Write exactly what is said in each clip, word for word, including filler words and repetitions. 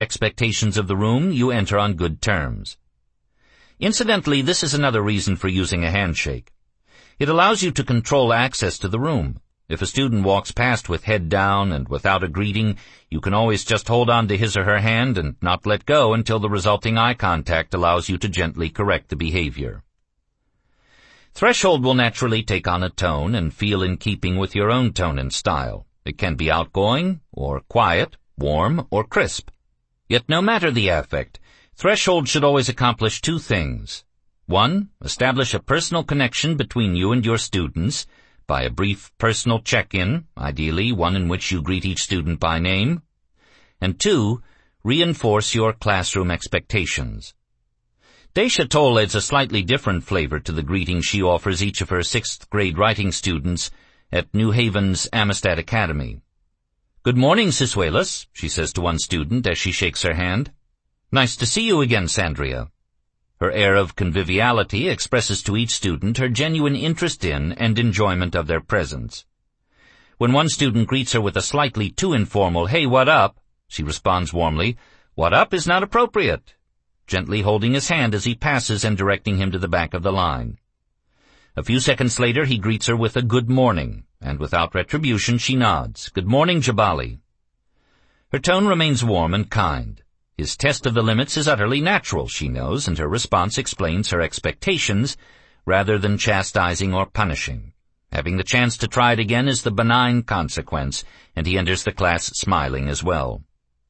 expectations of the room, you enter on good terms. Incidentally, this is another reason for using a handshake. It allows you to control access to the room. If a student walks past with head down and without a greeting, you can always just hold on to his or her hand and not let go until the resulting eye contact allows you to gently correct the behavior. Threshold will naturally take on a tone and feel in keeping with your own tone and style. It can be outgoing, or quiet, warm, or crisp. Yet no matter the affect, threshold should always accomplish two things. One, establish a personal connection between you and your students by a brief personal check-in, ideally one in which you greet each student by name. And two, reinforce your classroom expectations. Daisha Toll adds a slightly different flavor to the greeting she offers each of her sixth grade writing students at New Haven's Amistad Academy. "Good morning, Cisuelas," she says to one student as she shakes her hand. "Nice to see you again, Sandria." Her air of conviviality expresses to each student her genuine interest in and enjoyment of their presence. When one student greets her with a slightly too informal, "Hey, what up?" she responds warmly, "What up is not appropriate," gently holding his hand as he passes and directing him to the back of the line. A few seconds later, he greets her with a good morning, and without retribution, she nods. "Good morning, Jabali." Her tone remains warm and kind. His test of the limits is utterly natural, she knows, and her response explains her expectations rather than chastising or punishing. Having the chance to try it again is the benign consequence, and he enters the class smiling as well.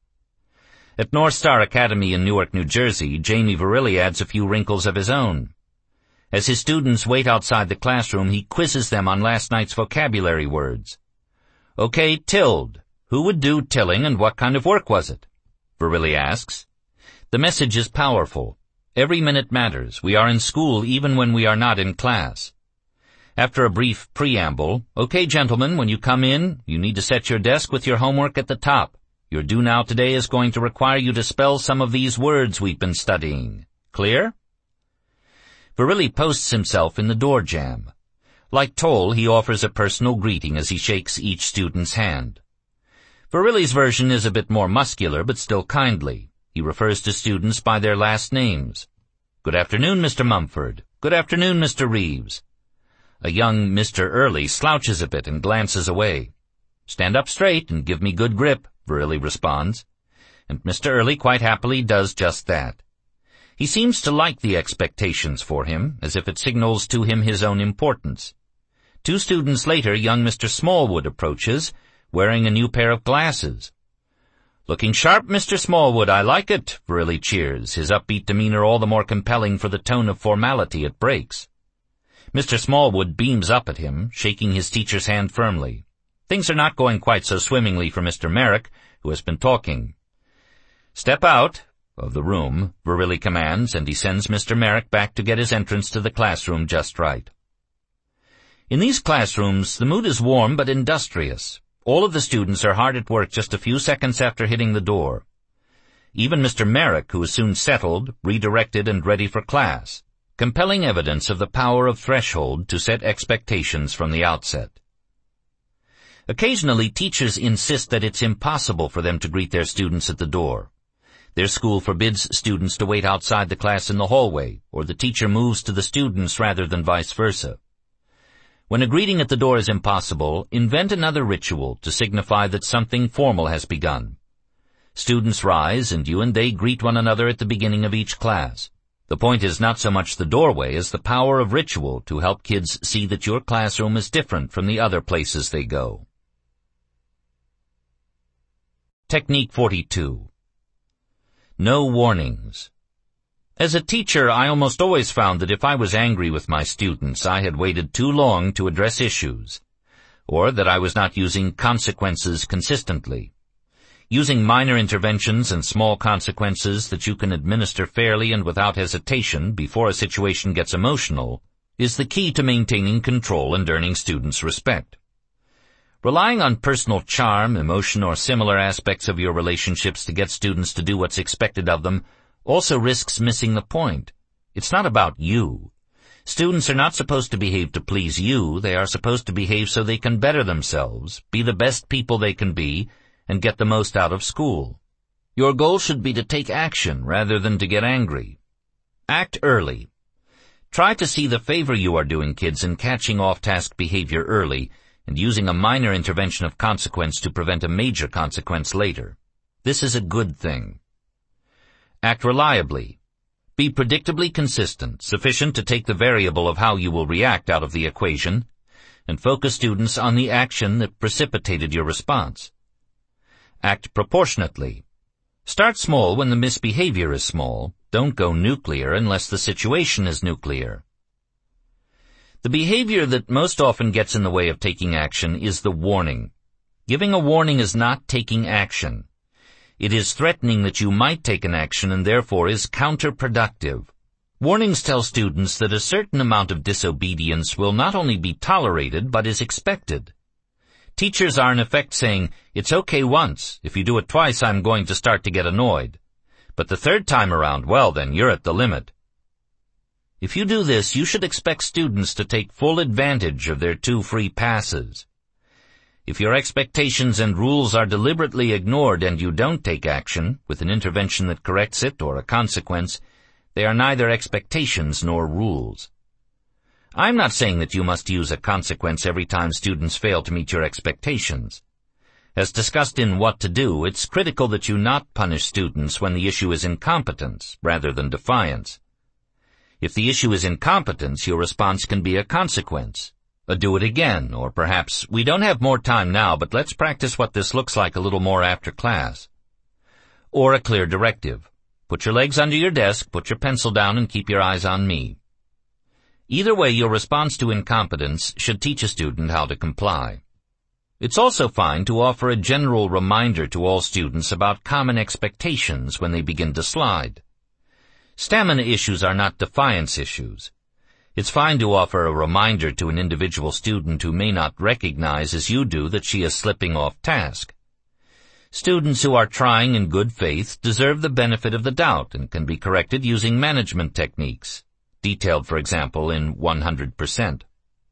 At North Star Academy in Newark, New Jersey, Jamie Verrilli adds a few wrinkles of his own. As his students wait outside the classroom, he quizzes them on last night's vocabulary words. "Okay, tilled. Who would do tilling and what kind of work was it?" Verrilli asks. The message is powerful. Every minute matters. We are in school even when we are not in class. After a brief preamble, "Okay, gentlemen, when you come in, you need to set your desk with your homework at the top. Your do now today is going to require you to spell some of these words we've been studying. Clear?" Verrilli posts himself in the door jamb. Like Toll, he offers a personal greeting as he shakes each student's hand. Verrilli's version is a bit more muscular, but still kindly. He refers to students by their last names. "Good afternoon, Mister Mumford. Good afternoon, Mister Reeves." A young Mister Early slouches a bit and glances away. "Stand up straight and give me good grip," Verrilli responds. And Mister Early quite happily does just that. He seems to like the expectations for him, as if it signals to him his own importance. Two students later, young Mister Smallwood approaches, wearing a new pair of glasses. "Looking sharp, Mister Smallwood, I like it," Verrilli cheers, his upbeat demeanor all the more compelling for the tone of formality it breaks. Mister Smallwood beams up at him, shaking his teacher's hand firmly. Things are not going quite so swimmingly for Mister Merrick, who has been talking. "Step out of the room," Verrilli commands, and he sends Mister Merrick back to get his entrance to the classroom just right. In these classrooms, the mood is warm but industrious. All of the students are hard at work just a few seconds after hitting the door. Even Mister Merrick, who is soon settled, redirected, and ready for class, compelling evidence of the power of threshold to set expectations from the outset. Occasionally, teachers insist that it's impossible for them to greet their students at the door. Their school forbids students to wait outside the class in the hallway, or the teacher moves to the students rather than vice versa. When a greeting at the door is impossible, invent another ritual to signify that something formal has begun. Students rise, and you and they greet one another at the beginning of each class. The point is not so much the doorway as the power of ritual to help kids see that your classroom is different from the other places they go. Technique forty-two. No warnings. As a teacher, I almost always found that if I was angry with my students, I had waited too long to address issues, or that I was not using consequences consistently. Using minor interventions and small consequences that you can administer fairly and without hesitation before a situation gets emotional is the key to maintaining control and earning students' respect. Relying on personal charm, emotion, or similar aspects of your relationships to get students to do what's expected of them also risks missing the point. It's not about you. Students are not supposed to behave to please you. They are supposed to behave so they can better themselves, be the best people they can be, and get the most out of school. Your goal should be to take action rather than to get angry. Act early. Try to see the favor you are doing kids in catching off-task behavior early and using a minor intervention of consequence to prevent a major consequence later. This is a good thing. Act reliably. Be predictably consistent, sufficient to take the variable of how you will react out of the equation, and focus students on the action that precipitated your response. Act proportionately. Start small when the misbehavior is small. Don't go nuclear unless the situation is nuclear. The behavior that most often gets in the way of taking action is the warning. Giving a warning is not taking action. It is threatening that you might take an action and therefore is counterproductive. Warnings tell students that a certain amount of disobedience will not only be tolerated but is expected. Teachers are in effect saying, "It's okay once. If you do it twice, I'm going to start to get annoyed. But the third time around, well then, you're at the limit." If you do this, you should expect students to take full advantage of their two free passes. If your expectations and rules are deliberately ignored and you don't take action, with an intervention that corrects it or a consequence, they are neither expectations nor rules. I'm not saying that you must use a consequence every time students fail to meet your expectations. As discussed in What to Do, it's critical that you not punish students when the issue is incompetence rather than defiance. If the issue is incompetence, your response can be a consequence. A do it again, or perhaps, "We don't have more time now, but let's practice what this looks like a little more after class." Or a clear directive. "Put your legs under your desk, put your pencil down, and keep your eyes on me." Either way, your response to incompetence should teach a student how to comply. It's also fine to offer a general reminder to all students about common expectations when they begin to slide. Stamina issues are not defiance issues. It's fine to offer a reminder to an individual student who may not recognize as you do that she is slipping off task. Students who are trying in good faith deserve the benefit of the doubt and can be corrected using management techniques, detailed, for example, in one hundred percent.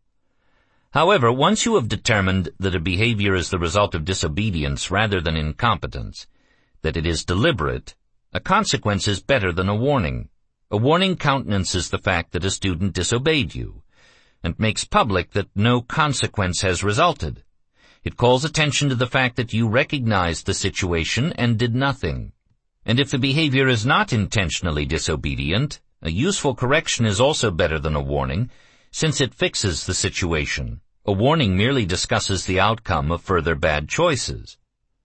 However, once you have determined that a behavior is the result of disobedience rather than incompetence, that it is deliberate, a consequence is better than a warning. A warning countenances the fact that a student disobeyed you, and makes public that no consequence has resulted. It calls attention to the fact that you recognized the situation and did nothing. And if the behavior is not intentionally disobedient, a useful correction is also better than a warning, since it fixes the situation. A warning merely discusses the outcome of further bad choices.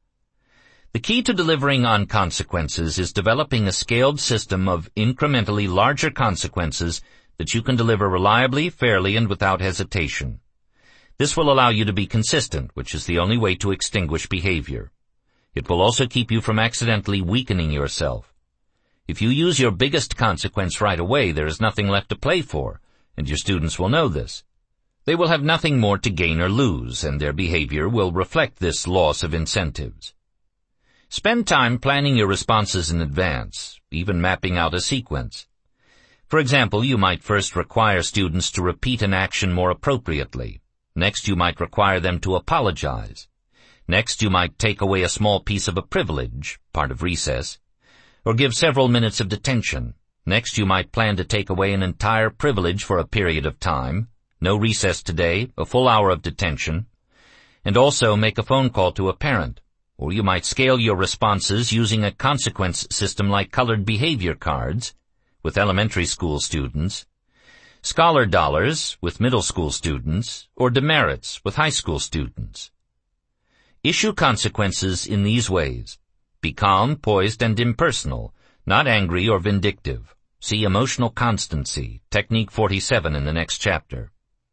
The key to delivering on consequences is developing a scaled system of incrementally larger consequences that you can deliver reliably, fairly, and without hesitation. This will allow you to be consistent, which is the only way to extinguish behavior. It will also keep you from accidentally weakening yourself. If you use your biggest consequence right away, there is nothing left to play for, and your students will know this. They will have nothing more to gain or lose, and their behavior will reflect this loss of incentives. Spend time planning your responses in advance, even mapping out a sequence. For example, you might first require students to repeat an action more appropriately. Next, you might require them to apologize. Next, you might take away a small piece of a privilege, part of recess, or give several minutes of detention. Next, you might plan to take away an entire privilege for a period of time, no recess today, a full hour of detention, and also make a phone call to a parent. Or you might scale your responses using a consequence system like colored behavior cards with elementary school students, scholar dollars with middle school students, or demerits with high school students. Issue consequences in these ways. Be calm, poised, and impersonal, not angry or vindictive. See Emotional Constancy, Technique forty-seven in the next chapter.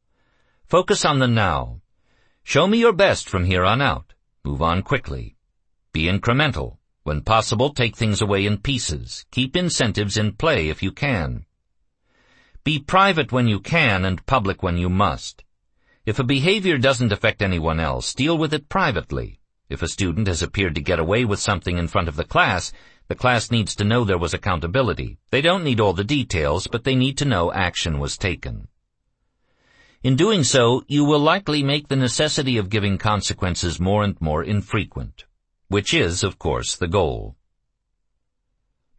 Focus on the now. Show me your best from here on out. Move on quickly. Be incremental. When possible, take things away in pieces. Keep incentives in play if you can. Be private when you can and public when you must. If a behavior doesn't affect anyone else, deal with it privately. If a student has appeared to get away with something in front of the class, the class needs to know there was accountability. They don't need all the details, but they need to know action was taken. In doing so, you will likely make the necessity of giving consequences more and more infrequent, which is, of course, the goal.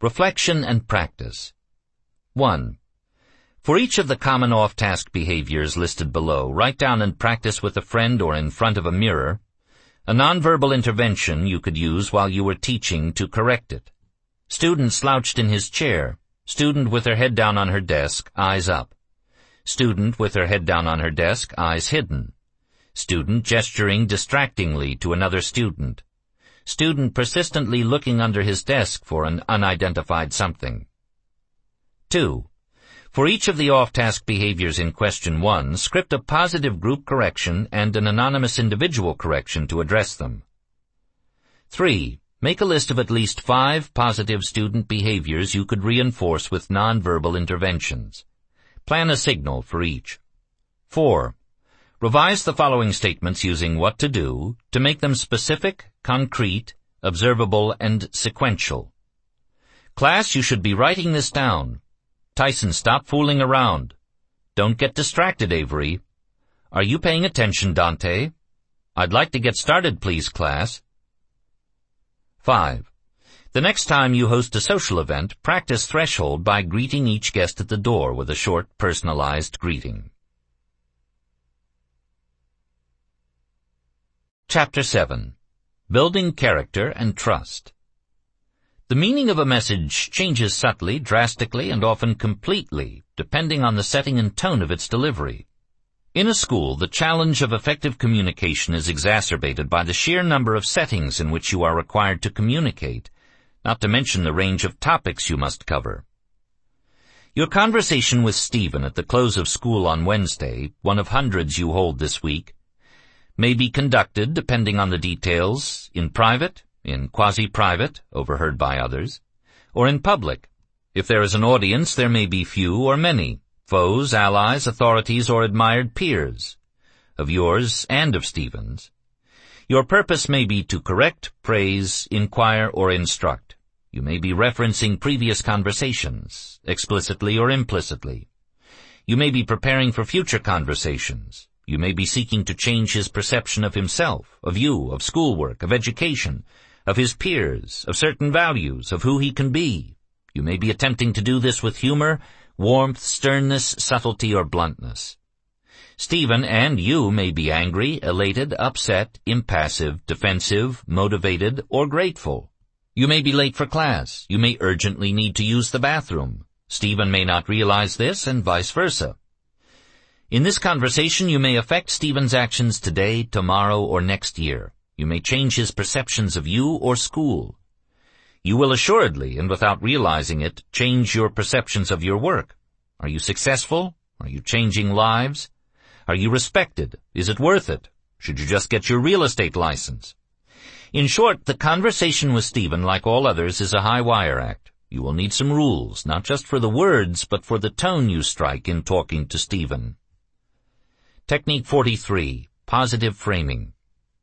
Reflection and practice. one. For each of the common off-task behaviors listed below, write down and practice with a friend or in front of a mirror a nonverbal intervention you could use while you were teaching to correct it. Student slouched in his chair. Student with her head down on her desk, eyes up. Student with her head down on her desk, eyes hidden. Student gesturing distractingly to another student. Student persistently looking under his desk for an unidentified something. two. For each of the off-task behaviors in question one, script a positive group correction and an anonymous individual correction to address them. three. Make a list of at least five positive student behaviors you could reinforce with nonverbal interventions. Plan a signal for each. four. Revise the following statements using what to do to make them specific, concrete, observable, and sequential. Class, you should be writing this down. Tyson, stop fooling around. Don't get distracted, Avery. Are you paying attention, Dante? I'd like to get started, please, class. five. The next time you host a social event, practice threshold by greeting each guest at the door with a short, personalized greeting. Chapter seven. Building Character and Trust. The meaning of a message changes subtly, drastically, and often completely, depending on the setting and tone of its delivery. In a school, the challenge of effective communication is exacerbated by the sheer number of settings in which you are required to communicate, not to mention the range of topics you must cover. Your conversation with Stephen at the close of school on Wednesday, one of hundreds you hold this week, may be conducted, depending on the details, in private, in quasi-private, overheard by others, or in public. If there is an audience, there may be few or many, foes, allies, authorities, or admired peers, of yours and of Stephen's. Your purpose may be to correct, praise, inquire, or instruct. You may be referencing previous conversations, explicitly or implicitly. You may be preparing for future conversations. You may be seeking to change his perception of himself, of you, of schoolwork, of education, of his peers, of certain values, of who he can be. You may be attempting to do this with humor, warmth, sternness, subtlety, or bluntness. Stephen and you may be angry, elated, upset, impassive, defensive, motivated, or grateful. You may be late for class. You may urgently need to use the bathroom. Stephen may not realize this, and vice versa. In this conversation, you may affect Stephen's actions today, tomorrow, or next year. You may change his perceptions of you or school. You will assuredly, and without realizing it, change your perceptions of your work. Are you successful? Are you changing lives? Are you respected? Is it worth it? Should you just get your real estate license? In short, the conversation with Stephen, like all others, is a high-wire act. You will need some rules, not just for the words, but for the tone you strike in talking to Stephen. Technique forty-three. Positive Framing.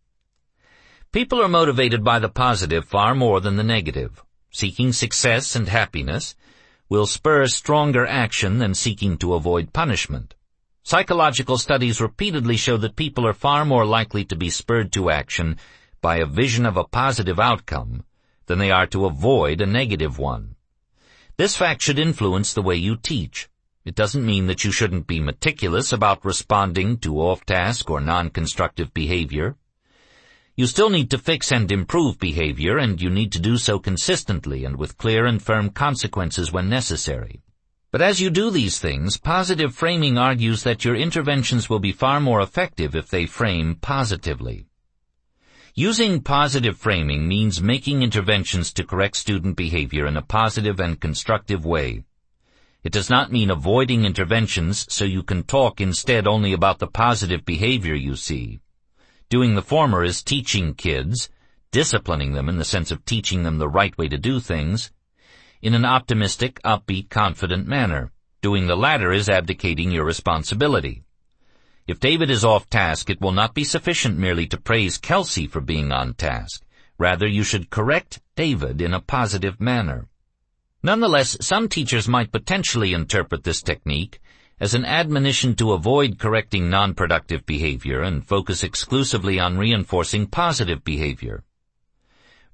People are motivated by the positive far more than the negative. Seeking success and happiness will spur stronger action than seeking to avoid punishment. Psychological studies repeatedly show that people are far more likely to be spurred to action by a vision of a positive outcome than they are to avoid a negative one. This fact should influence the way you teach. It doesn't mean that you shouldn't be meticulous about responding to off-task or non-constructive behavior. You still need to fix and improve behavior, and you need to do so consistently and with clear and firm consequences when necessary. But as you do these things, positive framing argues that your interventions will be far more effective if they frame positively. Using positive framing means making interventions to correct student behavior in a positive and constructive way. It does not mean avoiding interventions so you can talk instead only about the positive behavior you see. Doing the former is teaching kids, disciplining them in the sense of teaching them the right way to do things, in an optimistic, upbeat, confident manner. Doing the latter is abdicating your responsibility. If David is off task, it will not be sufficient merely to praise Kelsey for being on task. Rather, you should correct David in a positive manner. Nonetheless, some teachers might potentially interpret this technique as an admonition to avoid correcting non-productive behavior and focus exclusively on reinforcing positive behavior.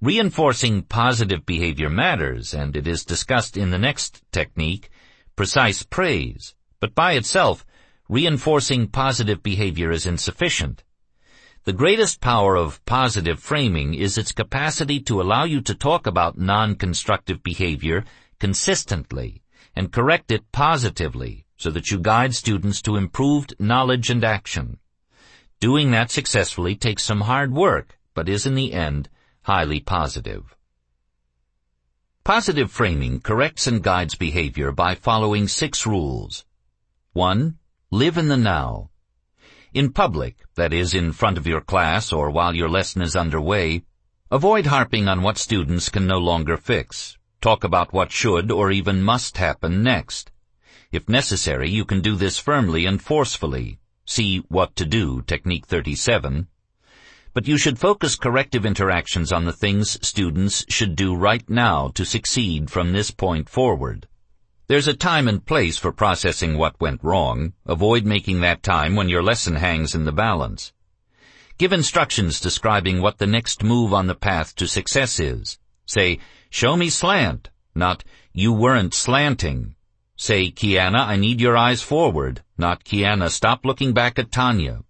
Reinforcing positive behavior matters, and it is discussed in the next technique, precise praise, but by itself, reinforcing positive behavior is insufficient. The greatest power of positive framing is its capacity to allow you to talk about non-constructive behavior consistently and correct it positively so that you guide students to improved knowledge and action. Doing that successfully takes some hard work, but is in the end highly positive. Positive framing corrects and guides behavior by following six rules. One, live in the now. In public, that is, in front of your class or while your lesson is underway, avoid harping on what students can no longer fix. Talk about what should or even must happen next. If necessary, you can do this firmly and forcefully. See What to Do, Technique thirty-seven. But you should focus corrective interactions on the things students should do right now to succeed from this point forward. There's a time and place for processing what went wrong. Avoid making that time when your lesson hangs in the balance. Give instructions describing what the next move on the path to success is. Say, show me slant, not you weren't slanting. Say, Kiana, I need your eyes forward, not Kiana, stop looking back at Tanya.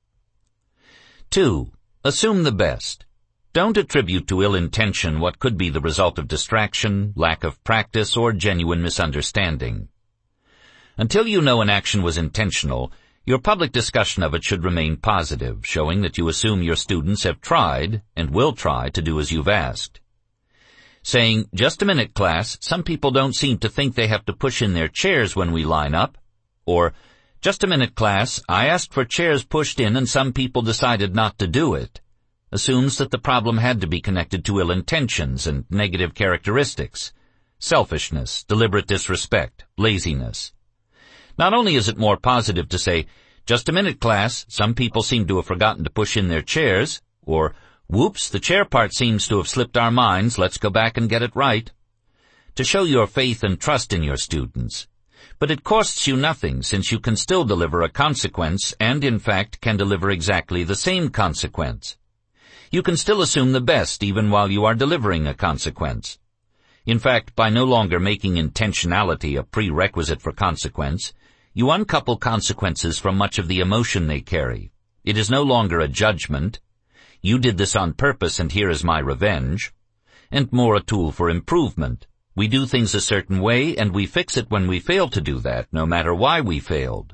Two, assume the best. Don't attribute to ill intention what could be the result of distraction, lack of practice, or genuine misunderstanding. Until you know an action was intentional, your public discussion of it should remain positive, showing that you assume your students have tried and will try to do as you've asked. Saying, just a minute, class, some people don't seem to think they have to push in their chairs when we line up. Or, just a minute, class, I asked for chairs pushed in and some people decided not to do it, assumes that the problem had to be connected to ill intentions and negative characteristics, selfishness, deliberate disrespect, laziness. Not only is it more positive to say, just a minute, class, some people seem to have forgotten to push in their chairs, or, whoops, the chair part seems to have slipped our minds, let's go back and get it right, to show your faith and trust in your students. But it costs you nothing, since you can still deliver a consequence and, in fact, can deliver exactly the same consequence. You can still assume the best even while you are delivering a consequence. In fact, by no longer making intentionality a prerequisite for consequence, you uncouple consequences from much of the emotion they carry. It is no longer a judgment. You did this on purpose and here is my revenge, and more a tool for improvement. We do things a certain way and we fix it when we fail to do that, no matter why we failed.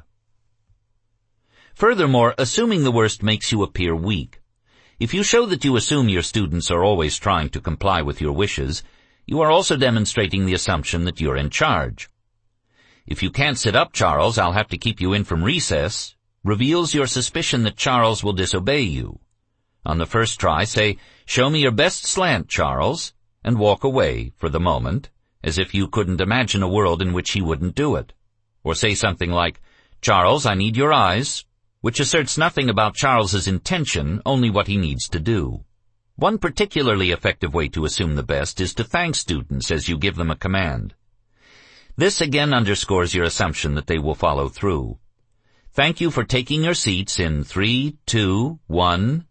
Furthermore, assuming the worst makes you appear weak. If you show that you assume your students are always trying to comply with your wishes, you are also demonstrating the assumption that you're in charge. If you can't sit up, Charles, I'll have to keep you in from recess, reveals your suspicion that Charles will disobey you. On the first try, say, show me your best slant, Charles, and walk away, for the moment, as if you couldn't imagine a world in which he wouldn't do it. Or say something like, Charles, I need your eyes, which asserts nothing about Charles's intention, only what he needs to do. One particularly effective way to assume the best is to thank students as you give them a command. This again underscores your assumption that they will follow through. Thank you for taking your seats in three, two, one.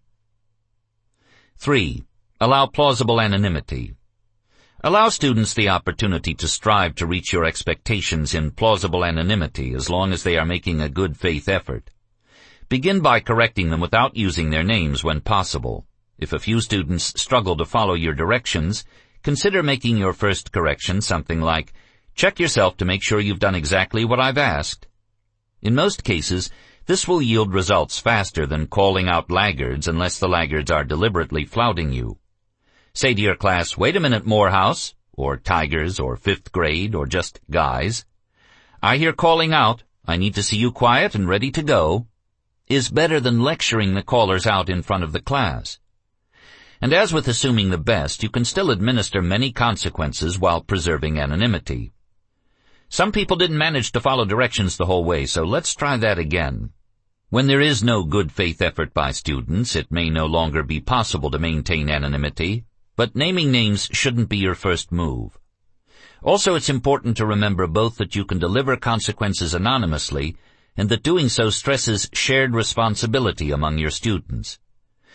Three, allow plausible anonymity. Allow students the opportunity to strive to reach your expectations in plausible anonymity as long as they are making a good faith effort. Begin by correcting them without using their names when possible. If a few students struggle to follow your directions, consider making your first correction something like, check yourself to make sure you've done exactly what I've asked. In most cases, this will yield results faster than calling out laggards unless the laggards are deliberately flouting you. Say to your class, wait a minute, Morehouse, or Tigers, or fifth grade, or just guys. I hear calling out, I need to see you quiet and ready to go, is better than lecturing the callers out in front of the class. And as with assuming the best, you can still administer many consequences while preserving anonymity. Some people didn't manage to follow directions the whole way, so let's try that again. When there is no good faith effort by students, it may no longer be possible to maintain anonymity, but naming names shouldn't be your first move. Also, it's important to remember both that you can deliver consequences anonymously and that doing so stresses shared responsibility among your students.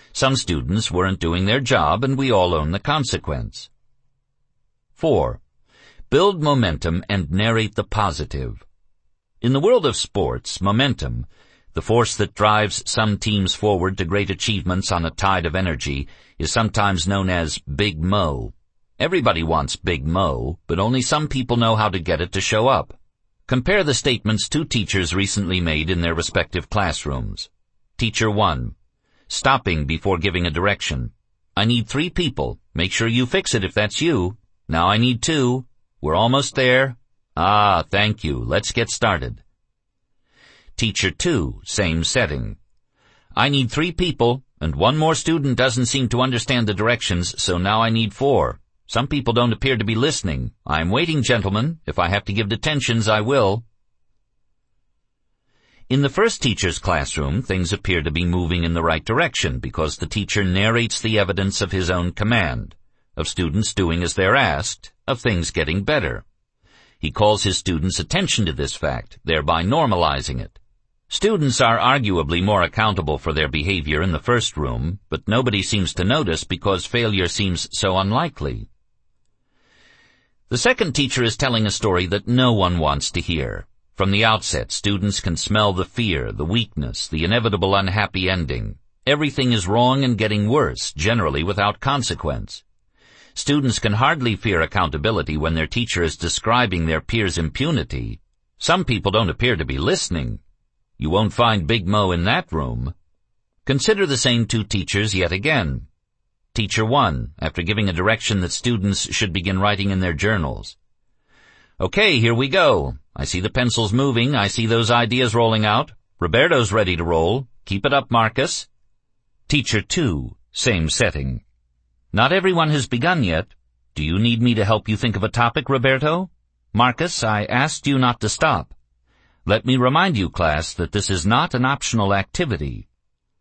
Some students weren't doing their job, and we all own the consequence. Four. Build momentum and narrate the positive. In the world of sports, momentum, the force that drives some teams forward to great achievements on a tide of energy, is sometimes known as Big Mo. Everybody wants Big Mo, but only some people know how to get it to show up. Compare the statements two teachers recently made in their respective classrooms. Teacher one. Stopping before giving a direction. I need three people. Make sure you fix it if that's you. Now I need two. We're almost there. Ah, thank you. Let's get started. Teacher two, same setting. I need three people, and one more student doesn't seem to understand the directions, so now I need four. Some people don't appear to be listening. I'm waiting, gentlemen. If I have to give detentions, I will. In the first teacher's classroom, things appear to be moving in the right direction because the teacher narrates the evidence of his own command, of students doing as they're asked, of things getting better. He calls his students' attention to this fact, thereby normalizing it. Students are arguably more accountable for their behavior in the first room, but nobody seems to notice because failure seems so unlikely. The second teacher is telling a story that no one wants to hear. From the outset, students can smell the fear, the weakness, the inevitable unhappy ending. Everything is wrong and getting worse, generally without consequence. Students can hardly fear accountability when their teacher is describing their peers' impunity. Some people don't appear to be listening. You won't find Big Mo in that room. Consider the same two teachers yet again. Teacher one, after giving a direction that students should begin writing in their journals. Okay, here we go. I see the pencils moving. I see those ideas rolling out. Roberto's ready to roll. Keep it up, Marcus. Teacher two, same setting. Not everyone has begun yet. Do you need me to help you think of a topic, Roberto? Marcus, I asked you not to stop. Let me remind you, class, that this is not an optional activity.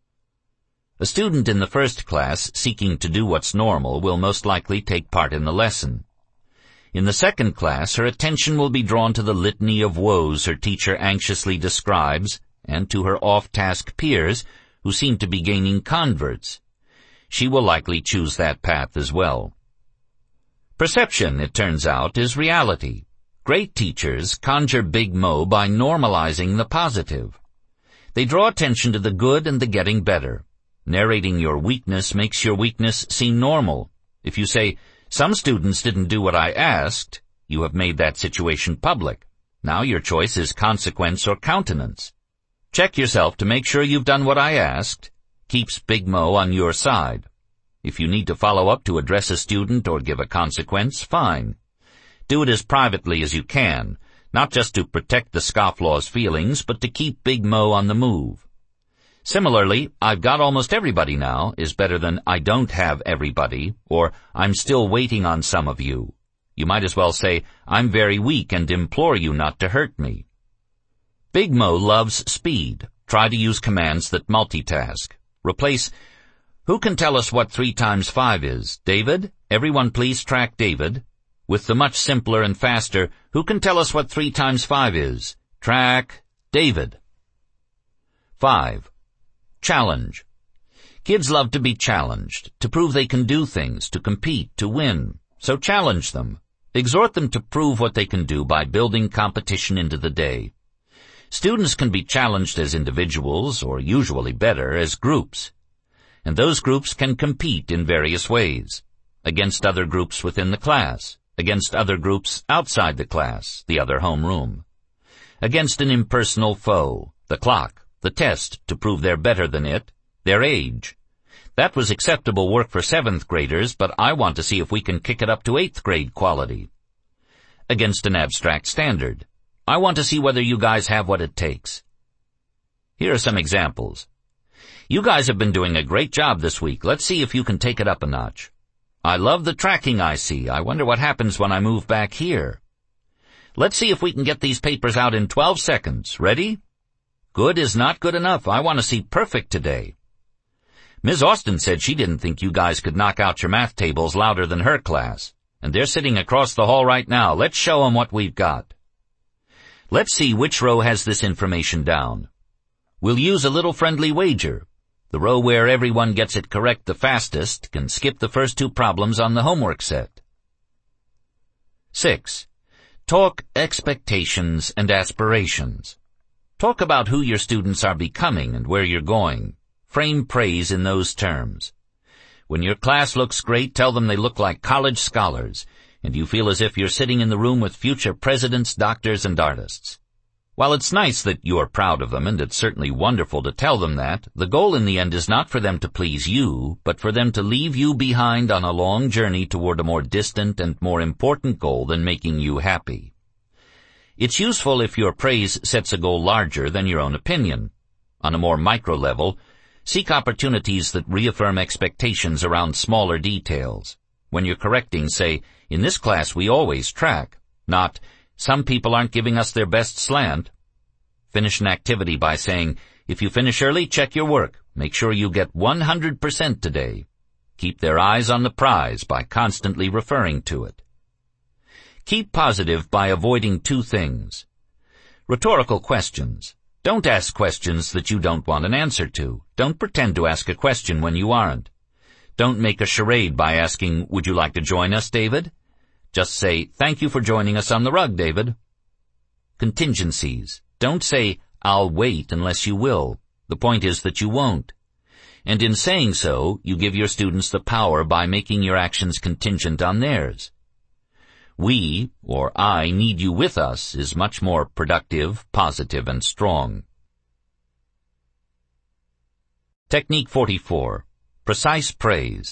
A student in the first class seeking to do what's normal will most likely take part in the lesson. In the second class, her attention will be drawn to the litany of woes her teacher anxiously describes and to her off-task peers who seem to be gaining converts. She will likely choose that path as well. Perception, it turns out, is reality. Great teachers conjure Big Mo by normalizing the positive. They draw attention to the good and the getting better. Narrating your weakness makes your weakness seem normal. If you say, some students didn't do what I asked, you have made that situation public. Now your choice is consequence or countenance. Check yourself to make sure you've done what I asked. Keeps Big Mo on your side. If you need to follow up to address a student or give a consequence, fine. Do it as privately as you can, not just to protect the scofflaw's feelings, but to keep Big Mo on the move. Similarly, I've got almost everybody now is better than I don't have everybody, or I'm still waiting on some of you. You might as well say, I'm very weak and implore you not to hurt me. Big Mo loves speed. Try to use commands that multitask. Replace, who can tell us what three times five is? David? Everyone please track David. With the much simpler and faster, who can tell us what three times five is? Track David. Five. Challenge. Kids love to be challenged, to prove they can do things, to compete, to win. So challenge them. Exhort them to prove what they can do by building competition into the day. Students can be challenged as individuals, or usually better, as groups. And those groups can compete in various ways. Against other groups within the class. Against other groups outside the class, the other homeroom. Against an impersonal foe, the clock, the test to prove they're better than it, their age. That was acceptable work for seventh graders, but I want to see if we can kick it up to eighth grade quality. Against an abstract standard. I want to see whether you guys have what it takes. Here are some examples. You guys have been doing a great job this week. Let's see if you can take it up a notch. I love the tracking I see. I wonder what happens when I move back here. Let's see if we can get these papers out in twelve seconds. Ready? Good is not good enough. I want to see perfect today. Miz Austin said she didn't think you guys could knock out your math tables louder than her class. And they're sitting across the hall right now. Let's show them what we've got. Let's see which row has this information down. We'll use a little friendly wager. The row where everyone gets it correct the fastest can skip the first two problems on the homework set. Six. Talk expectations and aspirations. Talk about who your students are becoming and where you're going. Frame praise in those terms. When your class looks great, tell them they look like college scholars, and you feel as if you're sitting in the room with future presidents, doctors, and artists. While it's nice that you are proud of them, and it's certainly wonderful to tell them that, the goal in the end is not for them to please you, but for them to leave you behind on a long journey toward a more distant and more important goal than making you happy. It's useful if your praise sets a goal larger than your own opinion. On a more micro level, seek opportunities that reaffirm expectations around smaller details. When you're correcting, say, "In this class we always track," not, "Some people aren't giving us their best slant." Finish an activity by saying, "If you finish early, check your work. Make sure you get one hundred percent today." Keep their eyes on the prize by constantly referring to it. Keep positive by avoiding two things. Rhetorical questions. Don't ask questions that you don't want an answer to. Don't pretend to ask a question when you aren't. Don't make a charade by asking, "Would you like to join us, David?" Just say, "Thank you for joining us on the rug, David." Contingencies. Don't say, "I'll wait," unless you will. The point is that you won't. And in saying so, you give your students the power by making your actions contingent on theirs. "We," or "I need you with us," is much more productive, positive, and strong. Technique forty-four. Precise praise.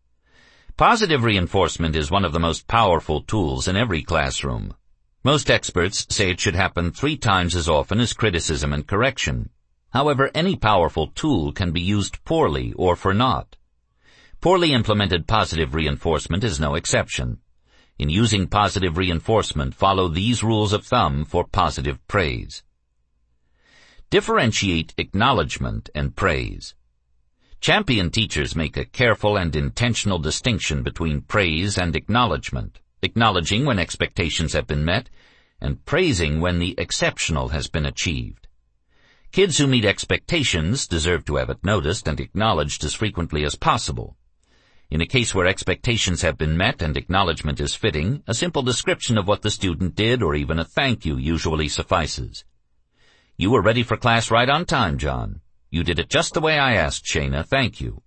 Positive reinforcement is one of the most powerful tools in every classroom. Most experts say it should happen three times as often as criticism and correction. However, any powerful tool can be used poorly or for naught. Poorly implemented positive reinforcement is no exception. In using positive reinforcement, follow these rules of thumb for positive praise. Differentiate acknowledgement and praise. Champion teachers make a careful and intentional distinction between praise and acknowledgement, acknowledging when expectations have been met, and praising when the exceptional has been achieved. Kids who meet expectations deserve to have it noticed and acknowledged as frequently as possible. In a case where expectations have been met and acknowledgement is fitting, a simple description of what the student did or even a thank you usually suffices. "You were ready for class right on time, John. You did it just the way I asked, Shayna. Thank you."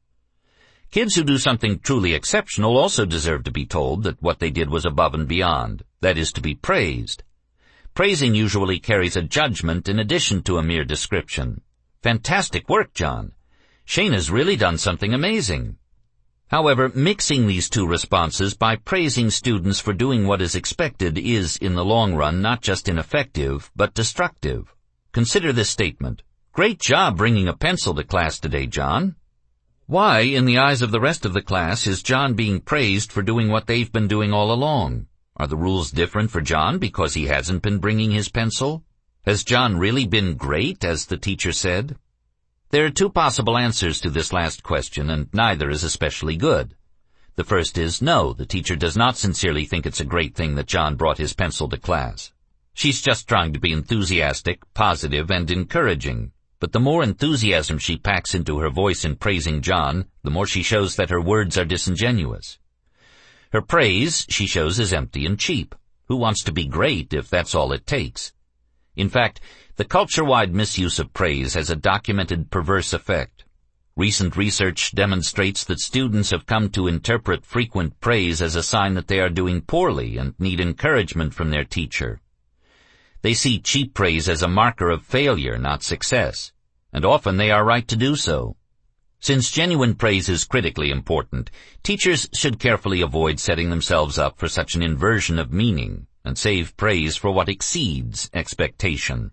Kids who do something truly exceptional also deserve to be told that what they did was above and beyond, that is, to be praised. Praising usually carries a judgment in addition to a mere description. "Fantastic work, John. Shayna's really done something amazing." However, mixing these two responses by praising students for doing what is expected is, in the long run, not just ineffective, but destructive. Consider this statement. "Great job bringing a pencil to class today, John." Why, in the eyes of the rest of the class, is John being praised for doing what they've been doing all along? Are the rules different for John because he hasn't been bringing his pencil? Has John really been great, as the teacher said? There are two possible answers to this last question, and neither is especially good. The first is no, the teacher does not sincerely think it's a great thing that John brought his pencil to class. She's just trying to be enthusiastic, positive, and encouraging. But the more enthusiasm she packs into her voice in praising John, the more she shows that her words are disingenuous. Her praise, she shows, is empty and cheap. Who wants to be great if that's all it takes? In fact, the culture-wide misuse of praise has a documented perverse effect. Recent research demonstrates that students have come to interpret frequent praise as a sign that they are doing poorly and need encouragement from their teacher. They see cheap praise as a marker of failure, not success, and often they are right to do so. Since genuine praise is critically important, teachers should carefully avoid setting themselves up for such an inversion of meaning and save praise for what exceeds expectation.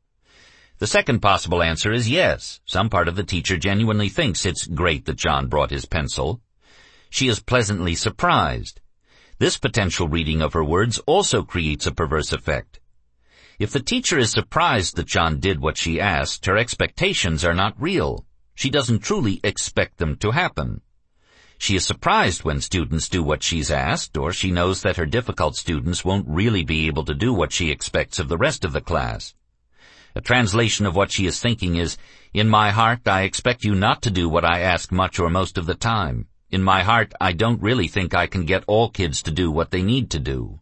The second possible answer is yes. Some part of the teacher genuinely thinks it's great that John brought his pencil. She is pleasantly surprised. This potential reading of her words also creates a perverse effect. If the teacher is surprised that John did what she asked, her expectations are not real. She doesn't truly expect them to happen. She is surprised when students do what she's asked, or she knows that her difficult students won't really be able to do what she expects of the rest of the class. A translation of what she is thinking is, "In my heart, I expect you not to do what I ask much or most of the time. In my heart, I don't really think I can get all kids to do what they need to do."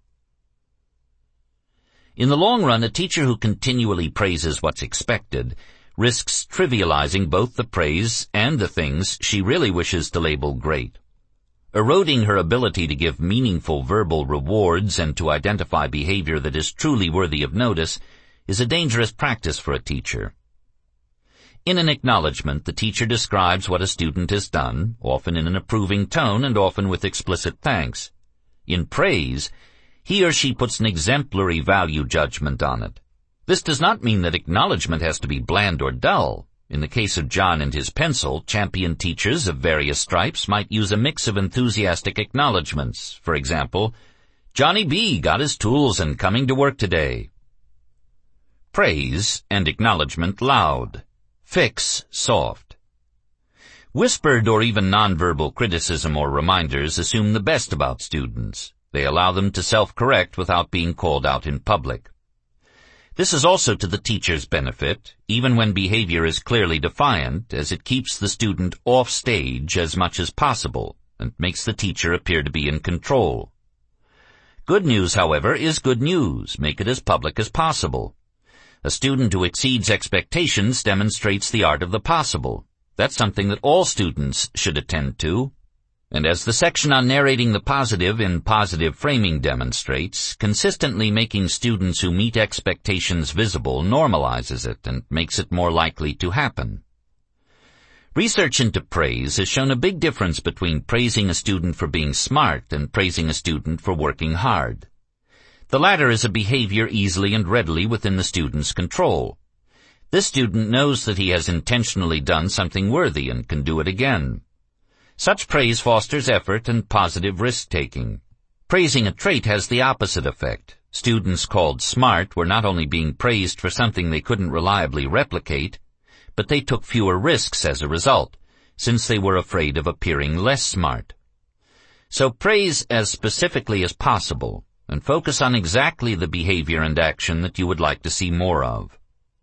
In the long run, a teacher who continually praises what's expected risks trivializing both the praise and the things she really wishes to label great. Eroding her ability to give meaningful verbal rewards and to identify behavior that is truly worthy of notice is a dangerous practice for a teacher. In an acknowledgement, the teacher describes what a student has done, often in an approving tone and often with explicit thanks. In praise, he or she puts an exemplary value judgment on it. This does not mean that acknowledgement has to be bland or dull. In the case of John and his pencil, champion teachers of various stripes might use a mix of enthusiastic acknowledgments. For example, "Johnny B. got his tools and coming to work today." Praise and acknowledgement loud. Fix soft. Whispered or even nonverbal criticism or reminders assume the best about students. They allow them to self-correct without being called out in public. This is also to the teacher's benefit, even when behavior is clearly defiant, as it keeps the student off stage as much as possible and makes the teacher appear to be in control. Good news, however, is good news. Make it as public as possible. A student who exceeds expectations demonstrates the art of the possible. That's something that all students should attend to. And as the section on narrating the positive in positive framing demonstrates, consistently making students who meet expectations visible normalizes it and makes it more likely to happen. Research into praise has shown a big difference between praising a student for being smart and praising a student for working hard. The latter is a behavior easily and readily within the student's control. This student knows that he has intentionally done something worthy and can do it again. Such praise fosters effort and positive risk-taking. Praising a trait has the opposite effect. Students called smart were not only being praised for something they couldn't reliably replicate, but they took fewer risks as a result, since they were afraid of appearing less smart. So praise as specifically as possible, and focus on exactly the behavior and action that you would like to see more of.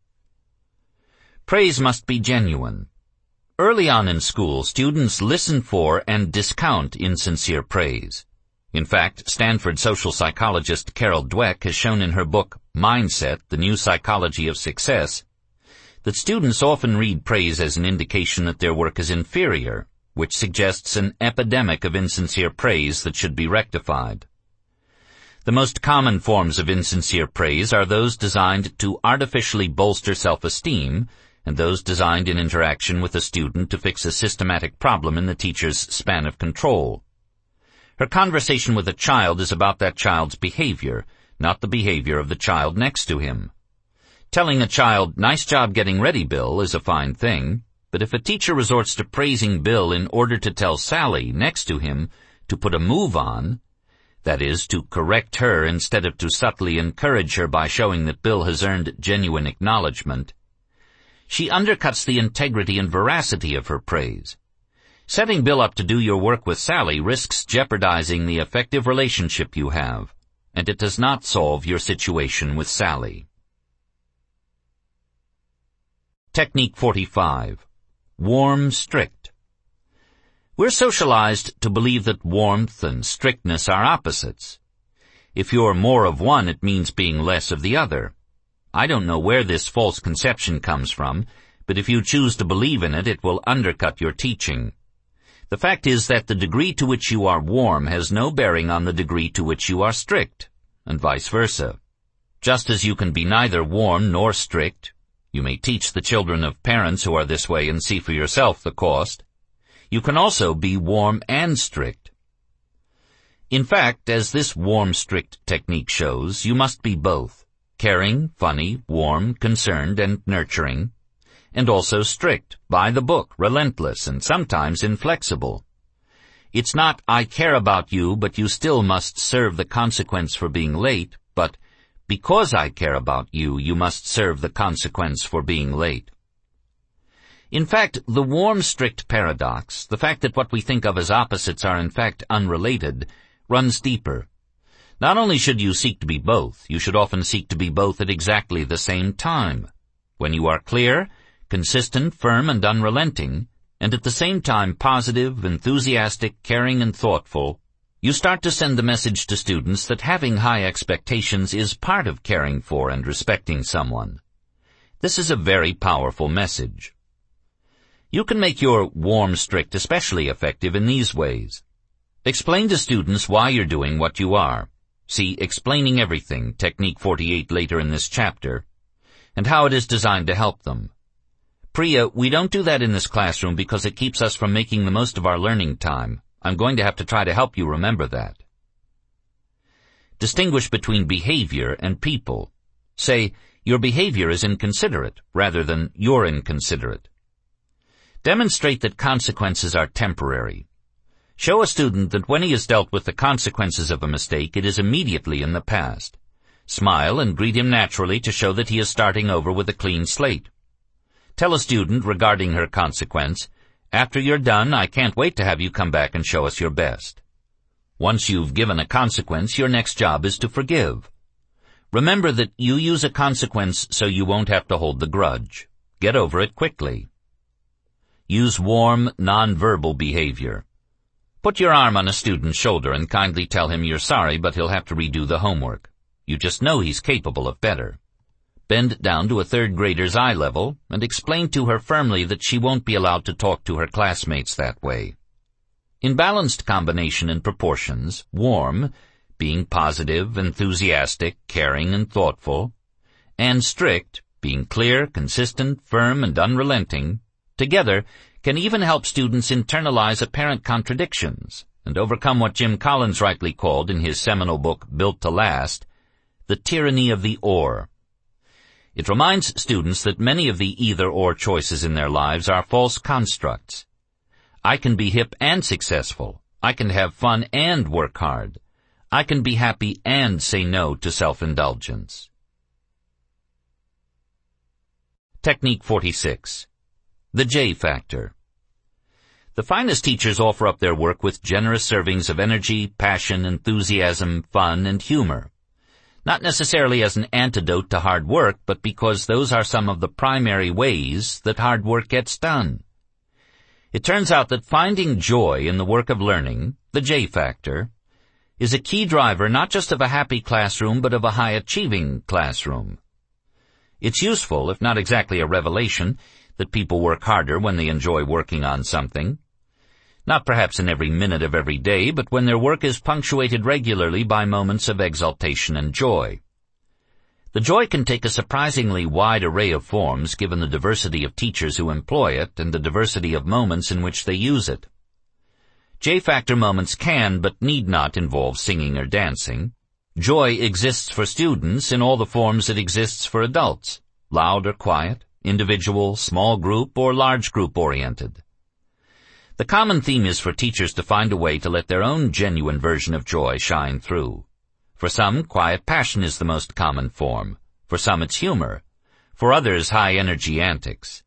Praise must be genuine. Early on in school, students listen for and discount insincere praise. In fact, Stanford social psychologist Carol Dweck has shown in her book, Mindset, The New Psychology of Success, that students often read praise as an indication that their work is inferior, which suggests an epidemic of insincere praise that should be rectified. The most common forms of insincere praise are those designed to artificially bolster self-esteem and those designed in interaction with a student to fix a systematic problem in the teacher's span of control. Her conversation with a child is about that child's behavior, not the behavior of the child next to him. Telling a child, "Nice job getting ready, Bill," is a fine thing, but if a teacher resorts to praising Bill in order to tell Sally, next to him, to put a move on, that is, to correct her instead of to subtly encourage her by showing that Bill has earned genuine acknowledgement, she undercuts the integrity and veracity of her praise. Setting Bill up to do your work with Sally risks jeopardizing the effective relationship you have, and it does not solve your situation with Sally. Technique forty-five. Warm, strict. We're socialized to believe that warmth and strictness are opposites. If you're more of one, it means being less of the other. I don't know where this false conception comes from, but if you choose to believe in it, it will undercut your teaching. The fact is that the degree to which you are warm has no bearing on the degree to which you are strict, and vice versa. Just as you can be neither warm nor strict, you may teach the children of parents who are this way and see for yourself the cost. You can also be warm and strict. In fact, as this warm, strict technique shows, you must be both, caring, funny, warm, concerned, and nurturing, and also strict, by the book, relentless, and sometimes inflexible. It's not, "I care about you, but you still must serve the consequence for being late," but, "Because I care about you, you must serve the consequence for being late." In fact, the warm, strict paradox, the fact that what we think of as opposites are in fact unrelated, runs deeper. Not only should you seek to be both, you should often seek to be both at exactly the same time. When you are clear, consistent, firm, and unrelenting, and at the same time positive, enthusiastic, caring, and thoughtful, you start to send the message to students that having high expectations is part of caring for and respecting someone. This is a very powerful message. You can make your warm, strict especially effective in these ways. Explain to students why you're doing what you are. See Explaining Everything, Technique forty-eight, later in this chapter, and how it is designed to help them. Priya, we don't do that in this classroom because it keeps us from making the most of our learning time. I'm going to have to try to help you remember that. Distinguish between behavior and people. Say, your behavior is inconsiderate, rather than you're inconsiderate. Demonstrate that consequences are temporary. Show a student that when he has dealt with the consequences of a mistake, it is immediately in the past. Smile and greet him naturally to show that he is starting over with a clean slate. Tell a student regarding her consequence, "After you're done, I can't wait to have you come back and show us your best." Once you've given a consequence, your next job is to forgive. Remember that you use a consequence so you won't have to hold the grudge. Get over it quickly. Use warm, non-verbal behavior. Put your arm on a student's shoulder and kindly tell him you're sorry, but he'll have to redo the homework. You just know he's capable of better. Bend down to a third grader's eye level and explain to her firmly that she won't be allowed to talk to her classmates that way. In balanced combination and proportions, warm, being positive, enthusiastic, caring, and thoughtful, and strict, being clear, consistent, firm, and unrelenting, together can even help students internalize apparent contradictions and overcome what Jim Collins rightly called in his seminal book, Built to Last, the tyranny of the or. It reminds students that many of the either-or choices in their lives are false constructs. I can be hip and successful. I can have fun and work hard. I can be happy and say no to self-indulgence. Technique forty-six. The J Factor. The finest teachers offer up their work with generous servings of energy, passion, enthusiasm, fun, and humor. Not necessarily as an antidote to hard work, but because those are some of the primary ways that hard work gets done. It turns out that finding joy in the work of learning, the J Factor, is a key driver not just of a happy classroom, but of a high-achieving classroom. It's useful, if not exactly a revelation, that people work harder when they enjoy working on something. Not perhaps in every minute of every day, but when their work is punctuated regularly by moments of exaltation and joy. The joy can take a surprisingly wide array of forms given the diversity of teachers who employ it and the diversity of moments in which they use it. J-factor moments can, but need not, involve singing or dancing. Joy exists for students in all the forms it exists for adults, loud or quiet, individual, small group, or large group oriented. The common theme is for teachers to find a way to let their own genuine version of joy shine through. For some, quiet passion is the most common form. For some, it's humor. For others, high-energy antics.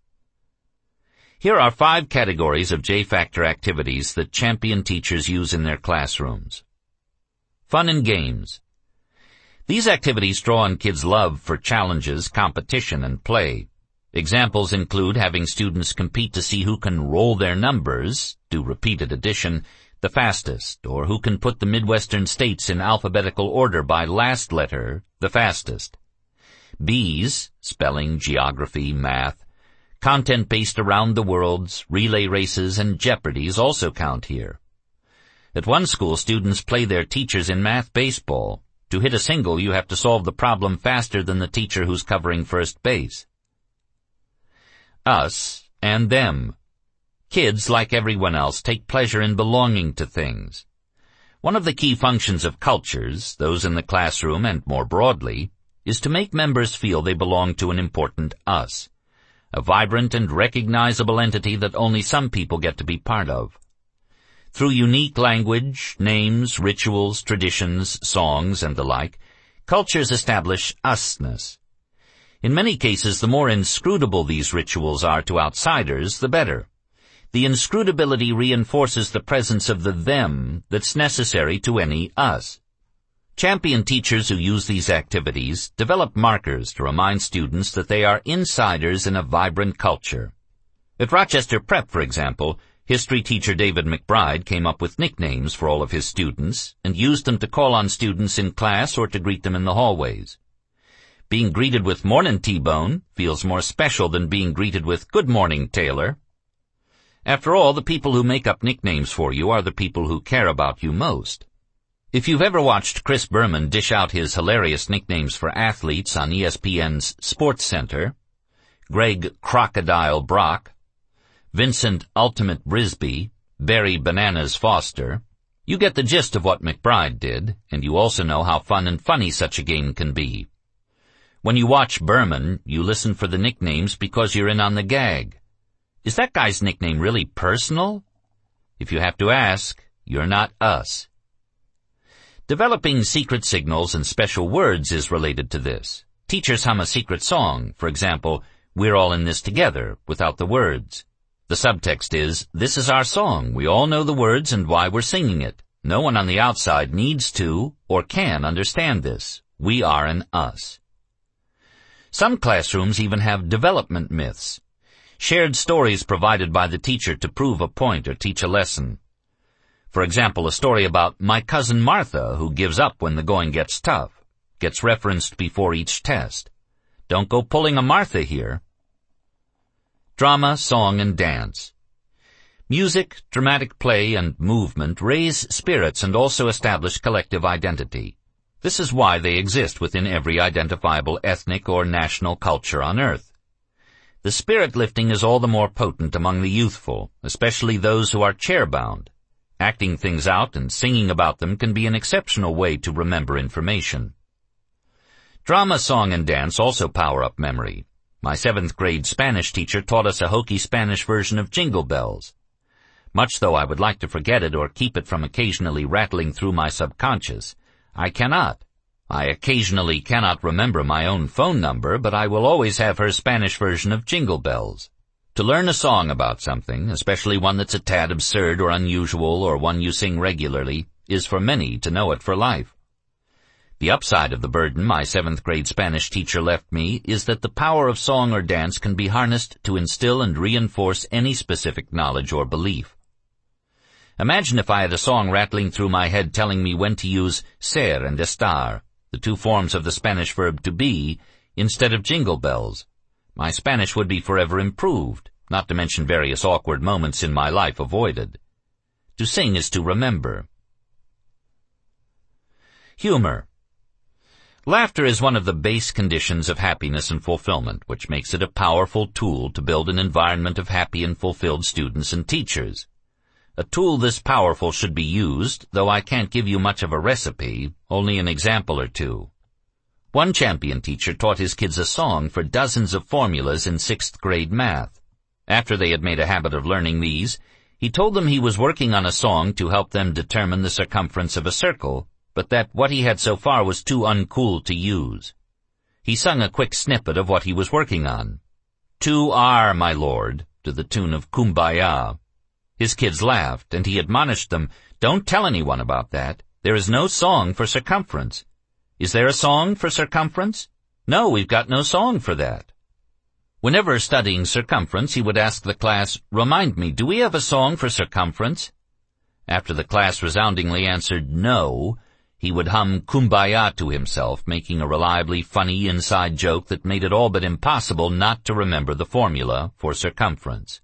Here are five categories of J-factor activities that champion teachers use in their classrooms. Fun and games. These activities draw on kids' love for challenges, competition, and play. Examples include having students compete to see who can roll their numbers, do repeated addition, the fastest, or who can put the Midwestern states in alphabetical order by last letter, the fastest. B's, spelling, geography, math, content based around the worlds, relay races, and Jeopardies also count here. At one school, students play their teachers in math baseball. To hit a single, you have to solve the problem faster than the teacher who's covering first base. Us and them. Kids, like everyone else, take pleasure in belonging to things. One of the key functions of cultures, those in the classroom and more broadly, is to make members feel they belong to an important us, a vibrant and recognizable entity that only some people get to be part of. Through unique language, names, rituals, traditions, songs, and the like, cultures establish usness. In many cases, the more inscrutable these rituals are to outsiders, the better. The inscrutability reinforces the presence of the them that's necessary to any us. Champion teachers who use these activities develop markers to remind students that they are insiders in a vibrant culture. At Rochester Prep, for example, history teacher David McBride came up with nicknames for all of his students and used them to call on students in class or to greet them in the hallways. Being greeted with "Mornin' T-Bone" feels more special than being greeted with "Good morning, Taylor." After all, the people who make up nicknames for you are the people who care about you most. If you've ever watched Chris Berman dish out his hilarious nicknames for athletes on E S P N's Sports Center, Greg Crocodile Brock, Vincent Ultimate Brisby, Barry Bananas Foster, you get the gist of what McBride did, and you also know how fun and funny such a game can be. When you watch Berman, you listen for the nicknames because you're in on the gag. Is that guy's nickname really personal? If you have to ask, you're not us. Developing secret signals and special words is related to this. Teachers hum a secret song, for example, "We're all in this together," without the words. The subtext is, this is our song, we all know the words and why we're singing it. No one on the outside needs to or can understand this. We are an us. Some classrooms even have development myths, shared stories provided by the teacher to prove a point or teach a lesson. For example, a story about my cousin Martha, who gives up when the going gets tough, gets referenced before each test. Don't go pulling a Martha here. Drama, song, and dance. Music, dramatic play, and movement raise spirits and also establish collective identity. This is why they exist within every identifiable ethnic or national culture on earth. The spirit lifting is all the more potent among the youthful, especially those who are chair-bound. Acting things out and singing about them can be an exceptional way to remember information. Drama, song, and dance also power up memory. My seventh grade Spanish teacher taught us a hokey Spanish version of Jingle Bells. Much though I would like to forget it or keep it from occasionally rattling through my subconscious, I cannot. I occasionally cannot remember my own phone number, but I will always have her Spanish version of Jingle Bells. To learn a song about something, especially one that's a tad absurd or unusual or one you sing regularly, is for many to know it for life. The upside of the burden my seventh grade Spanish teacher left me is that the power of song or dance can be harnessed to instill and reinforce any specific knowledge or belief. Imagine if I had a song rattling through my head telling me when to use ser and estar, the two forms of the Spanish verb to be, instead of jingle bells. My Spanish would be forever improved, not to mention various awkward moments in my life avoided. To sing is to remember. Humor. Laughter is one of the base conditions of happiness and fulfillment, which makes it a powerful tool to build an environment of happy and fulfilled students and teachers. A tool this powerful should be used, though I can't give you much of a recipe, only an example or two. One champion teacher taught his kids a song for dozens of formulas in sixth grade math. After they had made a habit of learning these, he told them he was working on a song to help them determine the circumference of a circle, but that what he had so far was too uncool to use. He sung a quick snippet of what he was working on. "Two R, my lord," to the tune of Kumbaya. His kids laughed, and he admonished them, "Don't tell anyone about that. There is no song for circumference." "Is there a song for circumference?" "No, we've got no song for that." Whenever studying circumference, he would ask the class, "Remind me, do we have a song for circumference?" After the class resoundingly answered no, he would hum Kumbaya to himself, making a reliably funny inside joke that made it all but impossible not to remember the formula for circumference.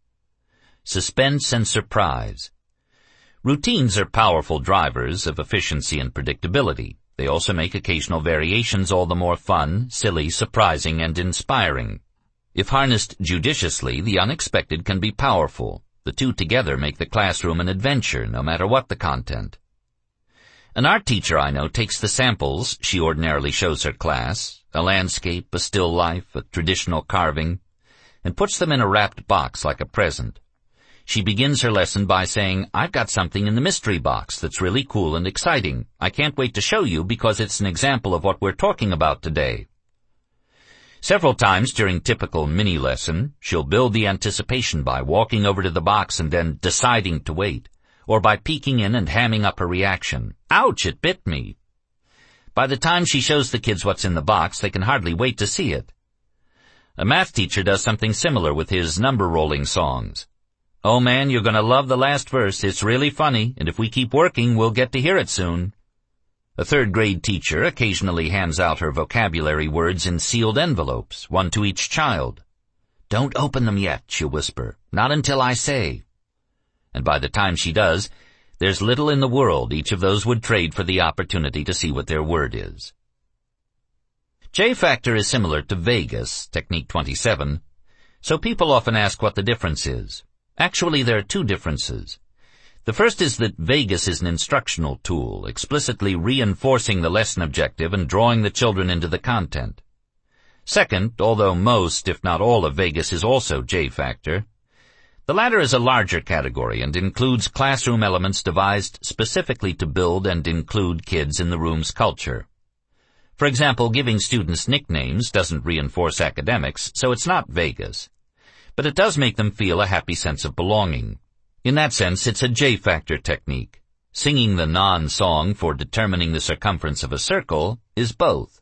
Suspense and surprise. Routines are powerful drivers of efficiency and predictability. They also make occasional variations all the more fun, silly, surprising, and inspiring. If harnessed judiciously, the unexpected can be powerful. The two together make the classroom an adventure, no matter what the content. An art teacher I know takes the samples she ordinarily shows her class, a landscape, a still life, a traditional carving, and puts them in a wrapped box like a present. She begins her lesson by saying, "I've got something in the mystery box that's really cool and exciting. I can't wait to show you because it's an example of what we're talking about today." Several times during typical mini-lesson, she'll build the anticipation by walking over to the box and then deciding to wait, or by peeking in and hamming up her reaction. "Ouch, it bit me." By the time she shows the kids what's in the box, they can hardly wait to see it. A math teacher does something similar with his number-rolling songs. Oh man, you're gonna love the last verse. It's really funny, and if we keep working, we'll get to hear it soon. A third-grade teacher occasionally hands out her vocabulary words in sealed envelopes, one to each child. Don't open them yet, she'll whisper. Not until I say. And by the time she does, there's little in the world each of those would trade for the opportunity to see what their word is. J-factor is similar to Vegas, technique twenty-seven, so people often ask what the difference is. Actually, there are two differences. The first is that Vegas is an instructional tool, explicitly reinforcing the lesson objective and drawing the children into the content. Second, although most, if not all, of Vegas is also J-factor, the latter is a larger category and includes classroom elements devised specifically to build and include kids in the room's culture. For example, giving students nicknames doesn't reinforce academics, so it's not Vegas. But it does make them feel a happy sense of belonging. In that sense, it's a J-factor technique. Singing the non-song for determining the circumference of a circle is both.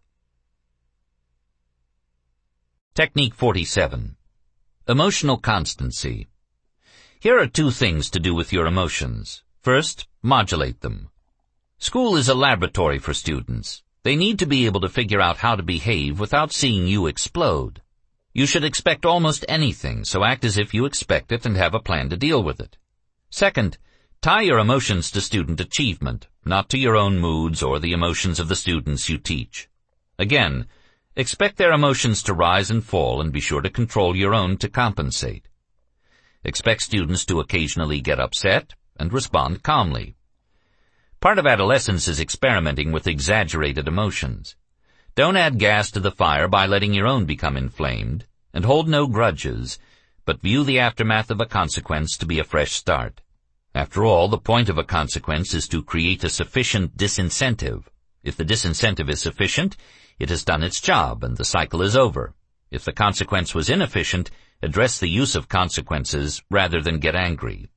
Technique forty-seven. Emotional constancy. Here are two things to do with your emotions. First, modulate them. School is a laboratory for students. They need to be able to figure out how to behave without seeing you explode. You should expect almost anything, so act as if you expect it and have a plan to deal with it. Second, tie your emotions to student achievement, not to your own moods or the emotions of the students you teach. Again, expect their emotions to rise and fall and be sure to control your own to compensate. Expect students to occasionally get upset and respond calmly. Part of adolescence is experimenting with exaggerated emotions. Don't add gas to the fire by letting your own become inflamed, and hold no grudges, but view the aftermath of a consequence to be a fresh start. After all, the point of a consequence is to create a sufficient disincentive. If the disincentive is sufficient, it has done its job and the cycle is over. If the consequence was inefficient, address the use of consequences rather than get angry.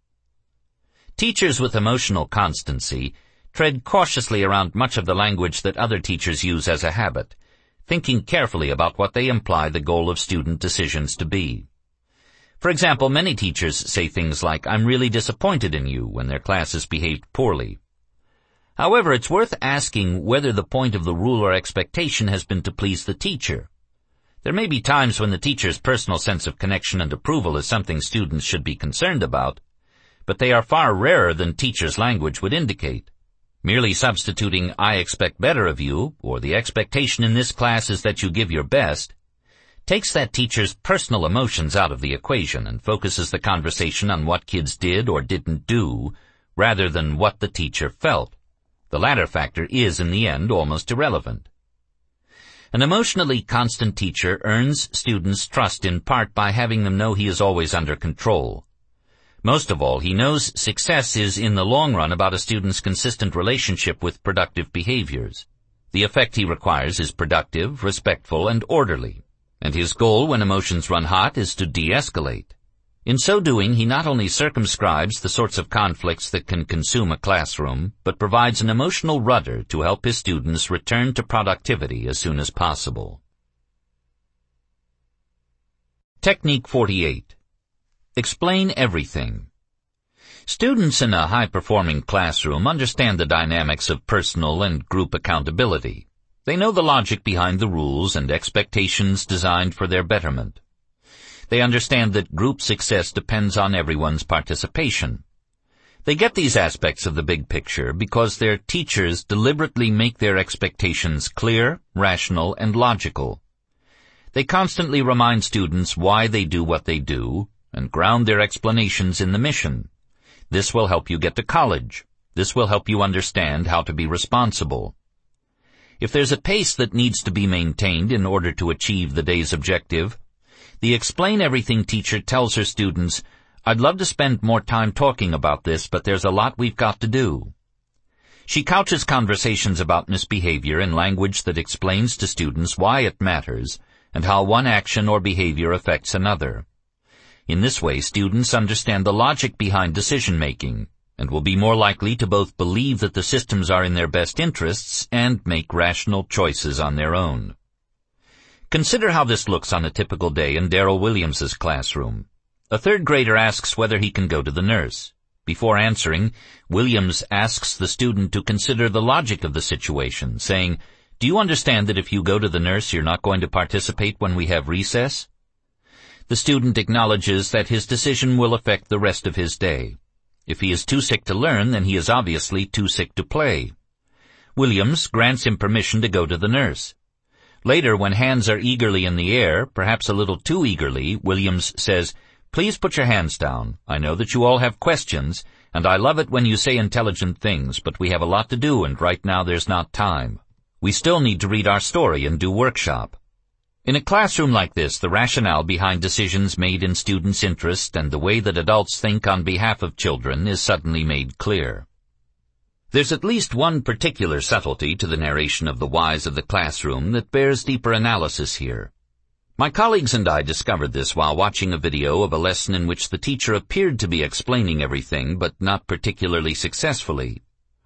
Teachers with emotional constancy tread cautiously around much of the language that other teachers use as a habit, thinking carefully about what they imply the goal of student decisions to be. For example, many teachers say things like, "I'm really disappointed in you," when their class has behaved poorly. However, it's worth asking whether the point of the rule or expectation has been to please the teacher. There may be times when the teacher's personal sense of connection and approval is something students should be concerned about, but they are far rarer than teachers' language would indicate. Merely substituting "I expect better of you," or "the expectation in this class is that you give your best," takes that teacher's personal emotions out of the equation and focuses the conversation on what kids did or didn't do, rather than what the teacher felt. The latter factor is, in the end, almost irrelevant. An emotionally constant teacher earns students' trust in part by having them know he is always under control. Most of all, he knows success is in the long run about a student's consistent relationship with productive behaviors. The effect he requires is productive, respectful, and orderly, and his goal when emotions run hot is to de-escalate. In so doing, he not only circumscribes the sorts of conflicts that can consume a classroom, but provides an emotional rudder to help his students return to productivity as soon as possible. Technique forty-eight. Explain everything. Students in a high-performing classroom understand the dynamics of personal and group accountability. They know the logic behind the rules and expectations designed for their betterment. They understand that group success depends on everyone's participation. They get these aspects of the big picture because their teachers deliberately make their expectations clear, rational, and logical. They constantly remind students why they do what they do, and ground their explanations in the mission. This will help you get to college. This will help you understand how to be responsible. If there's a pace that needs to be maintained in order to achieve the day's objective, the Explain Everything teacher tells her students, "I'd love to spend more time talking about this, but there's a lot we've got to do." She couches conversations about misbehavior in language that explains to students why it matters and how one action or behavior affects another. In this way, students understand the logic behind decision-making, and will be more likely to both believe that the systems are in their best interests and make rational choices on their own. Consider how this looks on a typical day in Daryl Williams's classroom. A third grader asks whether he can go to the nurse. Before answering, Williams asks the student to consider the logic of the situation, saying, "Do you understand that if you go to the nurse, you're not going to participate when we have recess?" The student acknowledges that his decision will affect the rest of his day. If he is too sick to learn, then he is obviously too sick to play. Williams grants him permission to go to the nurse. Later, when hands are eagerly in the air, perhaps a little too eagerly, Williams says, "Please put your hands down. I know that you all have questions, and I love it when you say intelligent things, but we have a lot to do, and right now there's not time. We still need to read our story and do workshop." In a classroom like this, the rationale behind decisions made in students' interest and the way that adults think on behalf of children is suddenly made clear. There's at least one particular subtlety to the narration of the whys of the classroom that bears deeper analysis here. My colleagues and I discovered this while watching a video of a lesson in which the teacher appeared to be explaining everything, but not particularly successfully.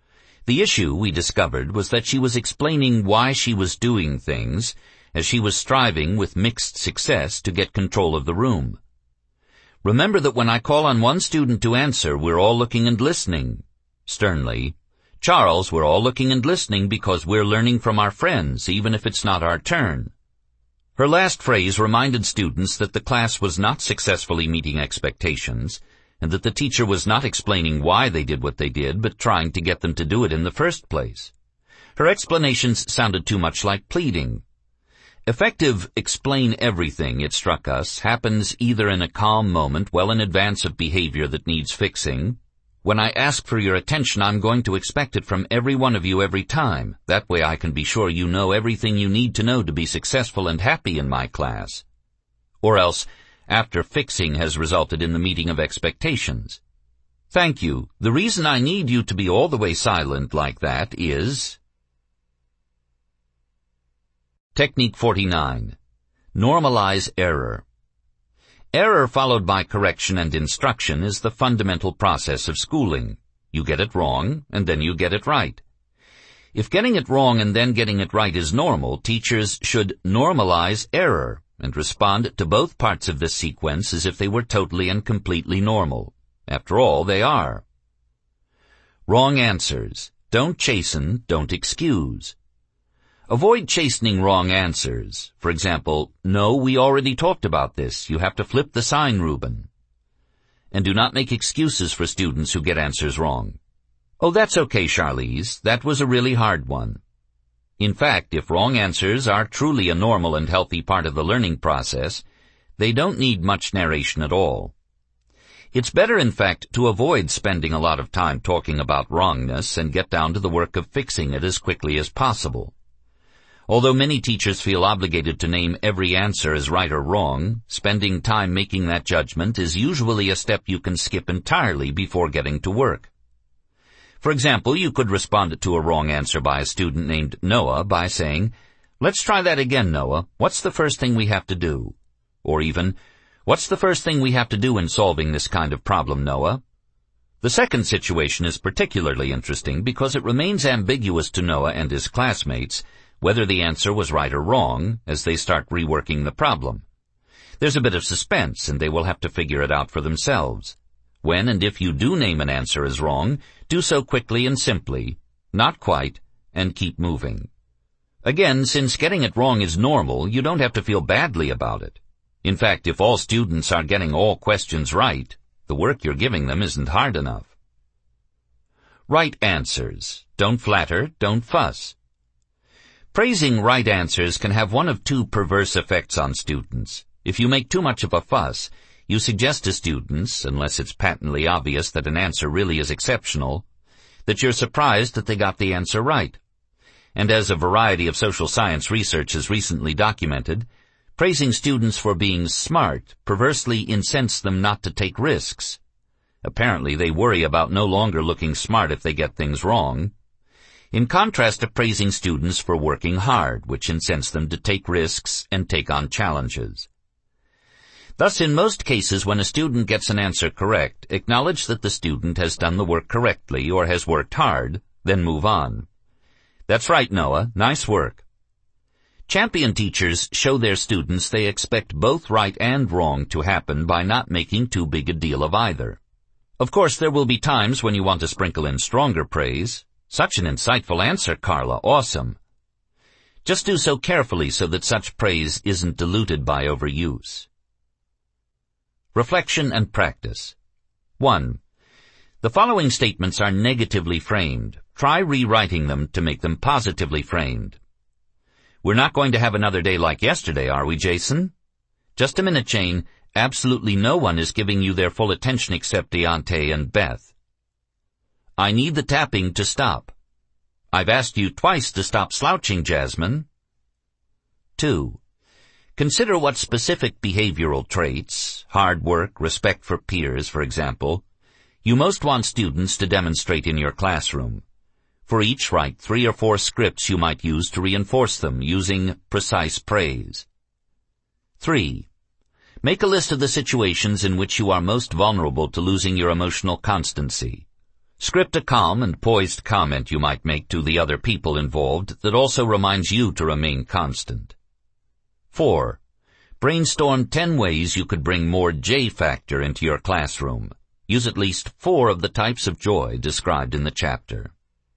The issue, we discovered, was that she was explaining why she was doing things, as she was striving with mixed success to get control of the room. Remember that when I call on one student to answer, we're all looking and listening. Sternly, "Charles, we're all looking and listening because we're learning from our friends, even if it's not our turn." Her last phrase reminded students that the class was not successfully meeting expectations, and that the teacher was not explaining why they did what they did, but trying to get them to do it in the first place. Her explanations sounded too much like pleading. Effective explain everything, it struck us, happens either in a calm moment well in advance of behavior that needs fixing. When I ask for your attention, I'm going to expect it from every one of you every time. That way I can be sure you know everything you need to know to be successful and happy in my class. Or else, after fixing has resulted in the meeting of expectations. "Thank you. The reason I need you to be all the way silent like that is..." Technique forty-nine. Normalize error. Error followed by correction and instruction is the fundamental process of schooling. You get it wrong, and then you get it right. If getting it wrong and then getting it right is normal, teachers should normalize error and respond to both parts of this sequence as if they were totally and completely normal. After all, they are. Wrong answers. Don't chasten, don't excuse. Avoid chastening wrong answers. For example, "No, we already talked about this. You have to flip the sign, Reuben." And do not make excuses for students who get answers wrong. "Oh, that's okay, Charlize. That was a really hard one." In fact, if wrong answers are truly a normal and healthy part of the learning process, they don't need much narration at all. It's better, in fact, to avoid spending a lot of time talking about wrongness and get down to the work of fixing it as quickly as possible. Although many teachers feel obligated to name every answer as right or wrong, spending time making that judgment is usually a step you can skip entirely before getting to work. For example, you could respond to a wrong answer by a student named Noah by saying, "Let's try that again, Noah. What's the first thing we have to do?" Or even, "What's the first thing we have to do in solving this kind of problem, Noah?" The second situation is particularly interesting because it remains ambiguous to Noah and his classmates whether the answer was right or wrong as they start reworking the problem. There's a bit of suspense, and they will have to figure it out for themselves. When and if you do name an answer as wrong, do so quickly and simply, "Not quite," and keep moving. Again, since getting it wrong is normal, you don't have to feel badly about it. In fact, if all students are getting all questions right, the work you're giving them isn't hard enough. Right answers. Don't flatter, don't fuss. Praising right answers can have one of two perverse effects on students. If you make too much of a fuss, you suggest to students, unless it's patently obvious that an answer really is exceptional, that you're surprised that they got the answer right. And as a variety of social science research has recently documented, praising students for being smart perversely incents them not to take risks. Apparently they worry about no longer looking smart if they get things wrong. In contrast to praising students for working hard, which incents them to take risks and take on challenges. Thus, in most cases when a student gets an answer correct, acknowledge that the student has done the work correctly or has worked hard, then move on. That's right, Noah. Nice work. Champion teachers show their students they expect both right and wrong to happen by not making too big a deal of either. Of course, there will be times when you want to sprinkle in stronger praise. Such an insightful answer, Carla. Awesome. Just do so carefully so that such praise isn't diluted by overuse. Reflection and practice. One. The following statements are negatively framed. Try rewriting them to make them positively framed. We're not going to have another day like yesterday, are we, Jason? Just a minute, Jane. Absolutely no one is giving you their full attention except Deontay and Beth. I need the tapping to stop. I've asked you twice to stop slouching, Jasmine. Two. Consider what specific behavioral traits, hard work, respect for peers, for example, you most want students to demonstrate in your classroom. For each, write three or four scripts you might use to reinforce them using precise praise. Three. Make a list of the situations in which you are most vulnerable to losing your emotional constancy. Script a calm and poised comment you might make to the other people involved that also reminds you to remain constant. Four. Brainstorm ten ways you could bring more J factor into your classroom. Use at least four of the types of joy described in the chapter.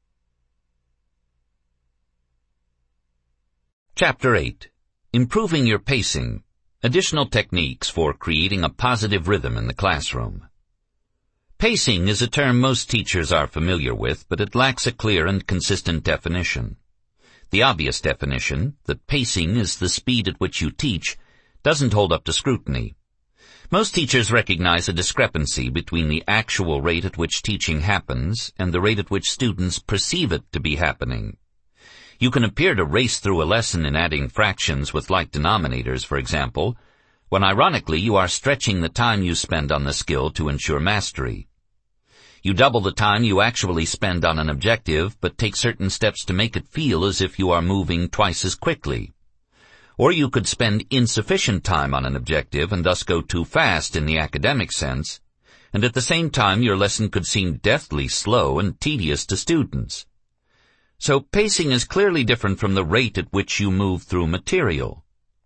Chapter eight. Improving your pacing. Additional techniques for creating a positive rhythm in the classroom. Pacing is a term most teachers are familiar with, but it lacks a clear and consistent definition. The obvious definition, that pacing is the speed at which you teach, doesn't hold up to scrutiny. Most teachers recognize a discrepancy between the actual rate at which teaching happens and the rate at which students perceive it to be happening. You can appear to race through a lesson in adding fractions with like denominators, for example, when ironically you are stretching the time you spend on the skill to ensure mastery. You double the time you actually spend on an objective, but take certain steps to make it feel as if you are moving twice as quickly. Or you could spend insufficient time on an objective and thus go too fast in the academic sense, and at the same time your lesson could seem deathly slow and tedious to students. So pacing is clearly different from the rate at which you move through material.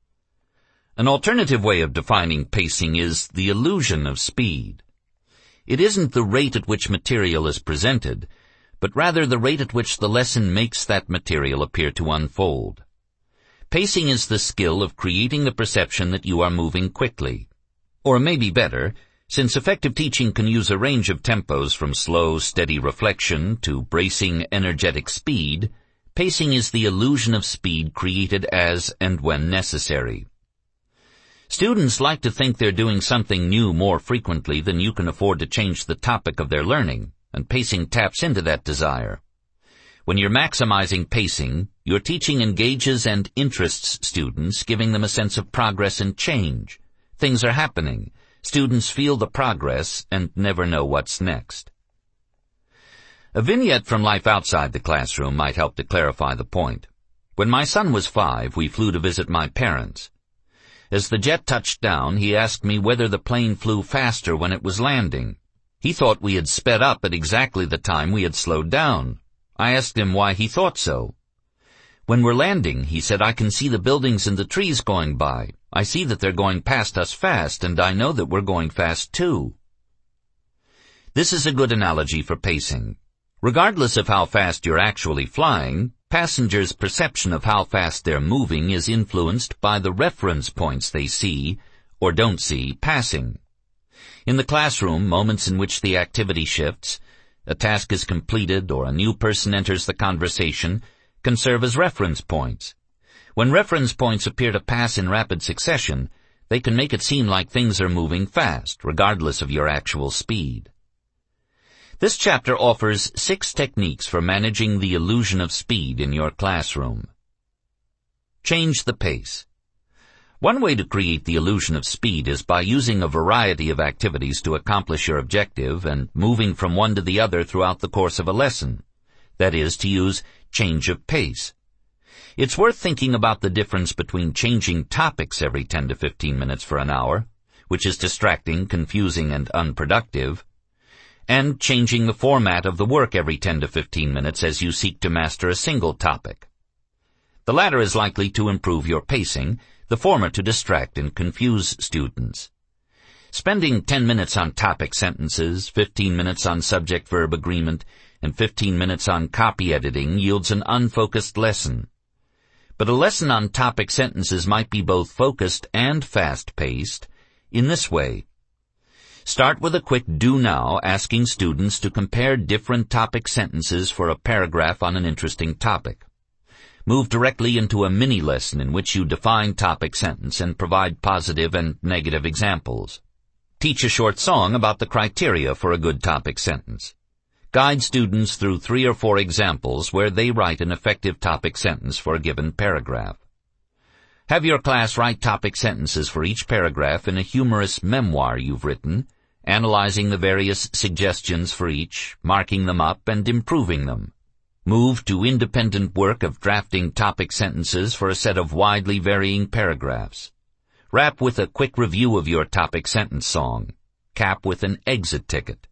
An alternative way of defining pacing is the illusion of speed. It isn't the rate at which material is presented, but rather the rate at which the lesson makes that material appear to unfold. Pacing is the skill of creating the perception that you are moving quickly. Or maybe better, since effective teaching can use a range of tempos from slow, steady reflection to bracing, energetic speed, pacing is the illusion of speed created as and when necessary. Students like to think they're doing something new more frequently than you can afford to change the topic of their learning, and pacing taps into that desire. When you're maximizing pacing, your teaching engages and interests students, giving them a sense of progress and change. Things are happening. Students feel the progress and never know what's next. A vignette from life outside the classroom might help to clarify the point. When my son was five, we flew to visit my parents. As the jet touched down, he asked me whether the plane flew faster when it was landing. He thought we had sped up at exactly the time we had slowed down. I asked him why he thought so. When we're landing, he said, I can see the buildings and the trees going by. I see that they're going past us fast, and I know that we're going fast too. This is a good analogy for pacing. Regardless of how fast you're actually flying, passengers' perception of how fast they're moving is influenced by the reference points they see, or don't see, passing. In the classroom, moments in which the activity shifts, a task is completed, or a new person enters the conversation, can serve as reference points. When reference points appear to pass in rapid succession, they can make it seem like things are moving fast, regardless of your actual speed. This chapter offers six techniques for managing the illusion of speed in your classroom. Change the pace. One way to create the illusion of speed is by using a variety of activities to accomplish your objective and moving from one to the other throughout the course of a lesson. That is, to use change of pace. It's worth thinking about the difference between changing topics every ten to fifteen minutes for an hour, which is distracting, confusing, and unproductive, and changing the format of the work every ten to fifteen minutes as you seek to master a single topic. The latter is likely to improve your pacing, the former to distract and confuse students. Spending ten minutes on topic sentences, fifteen minutes on subject-verb agreement, and fifteen minutes on copy editing yields an unfocused lesson. But a lesson on topic sentences might be both focused and fast-paced in this way. Start with a quick do-now, asking students to compare different topic sentences for a paragraph on an interesting topic. Move directly into a mini-lesson in which you define topic sentence and provide positive and negative examples. Teach a short song about the criteria for a good topic sentence. Guide students through three or four examples where they write an effective topic sentence for a given paragraph. Have your class write topic sentences for each paragraph in a humorous memoir you've written, analyzing the various suggestions for each, marking them up, and improving them. Move to independent work of drafting topic sentences for a set of widely varying paragraphs. Wrap with a quick review of your topic sentence song. Cap with an exit ticket.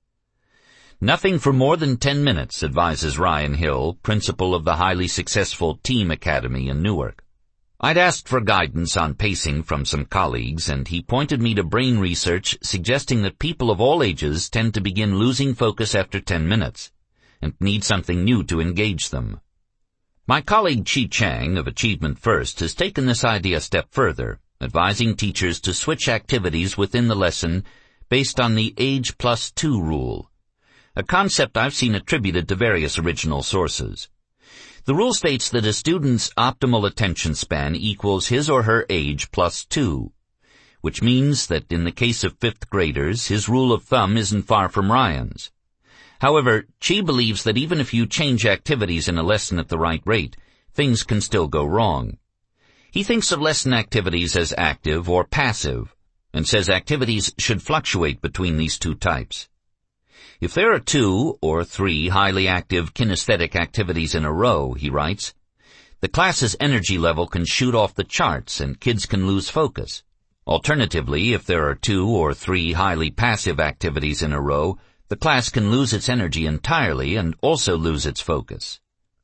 Nothing for more than ten minutes, advises Ryan Hill, principal of the highly successful Team Academy in Newark. I'd asked for guidance on pacing from some colleagues, and he pointed me to brain research suggesting that people of all ages tend to begin losing focus after ten minutes, and need something new to engage them. My colleague Chi Chang of Achievement First has taken this idea a step further, advising teachers to switch activities within the lesson based on the age plus two rule, a concept I've seen attributed to various original sources. The rule states that a student's optimal attention span equals his or her age plus two, which means that in the case of fifth graders, his rule of thumb isn't far from Ryan's. However, Chi believes that even if you change activities in a lesson at the right rate, things can still go wrong. He thinks of lesson activities as active or passive, and says activities should fluctuate between these two types. If there are two or three highly active kinesthetic activities in a row, he writes, the class's energy level can shoot off the charts and kids can lose focus. Alternatively, if there are two or three highly passive activities in a row, the class can lose its energy entirely and also lose its focus.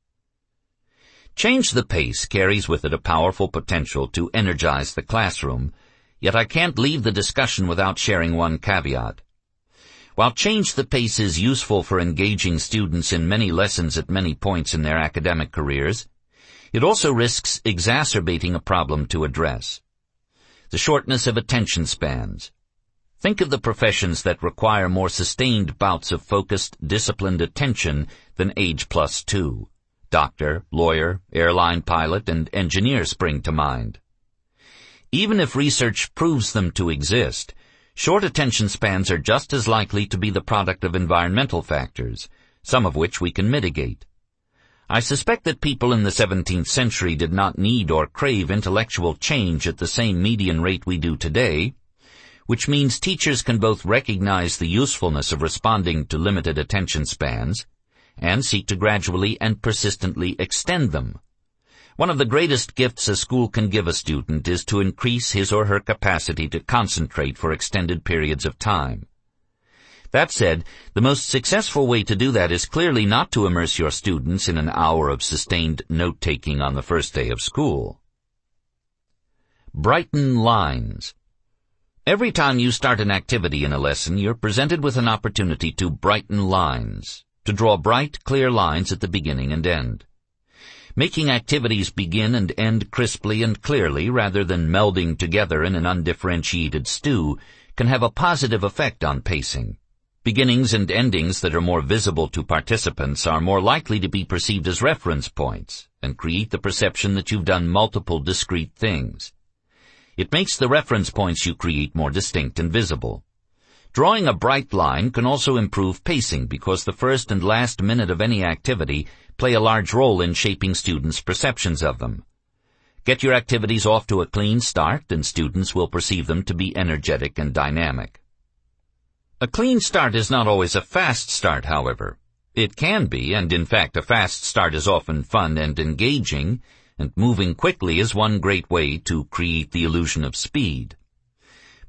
Change the pace carries with it a powerful potential to energize the classroom, yet I can't leave the discussion without sharing one caveat. While change the pace is useful for engaging students in many lessons at many points in their academic careers, it also risks exacerbating a problem to address: the shortness of attention spans. Think of the professions that require more sustained bouts of focused, disciplined attention than age plus two. Doctor, lawyer, airline pilot, and engineer spring to mind. Even if research proves them to exist, short attention spans are just as likely to be the product of environmental factors, some of which we can mitigate. I suspect that people in the seventeenth century did not need or crave intellectual change at the same median rate we do today, which means teachers can both recognize the usefulness of responding to limited attention spans and seek to gradually and persistently extend them. One of the greatest gifts a school can give a student is to increase his or her capacity to concentrate for extended periods of time. That said, the most successful way to do that is clearly not to immerse your students in an hour of sustained note-taking on the first day of school. Brighten lines. Every time you start an activity in a lesson, you're presented with an opportunity to brighten lines, to draw bright, clear lines at the beginning and end. Making activities begin and end crisply and clearly rather than melding together in an undifferentiated stew can have a positive effect on pacing. Beginnings and endings that are more visible to participants are more likely to be perceived as reference points and create the perception that you've done multiple discrete things. It makes the reference points you create more distinct and visible. Drawing a bright line can also improve pacing because the first and last minute of any activity play a large role in shaping students' perceptions of them. Get your activities off to a clean start and students will perceive them to be energetic and dynamic. A clean start is not always a fast start, however. It can be, and in fact a fast start is often fun and engaging, and moving quickly is one great way to create the illusion of speed.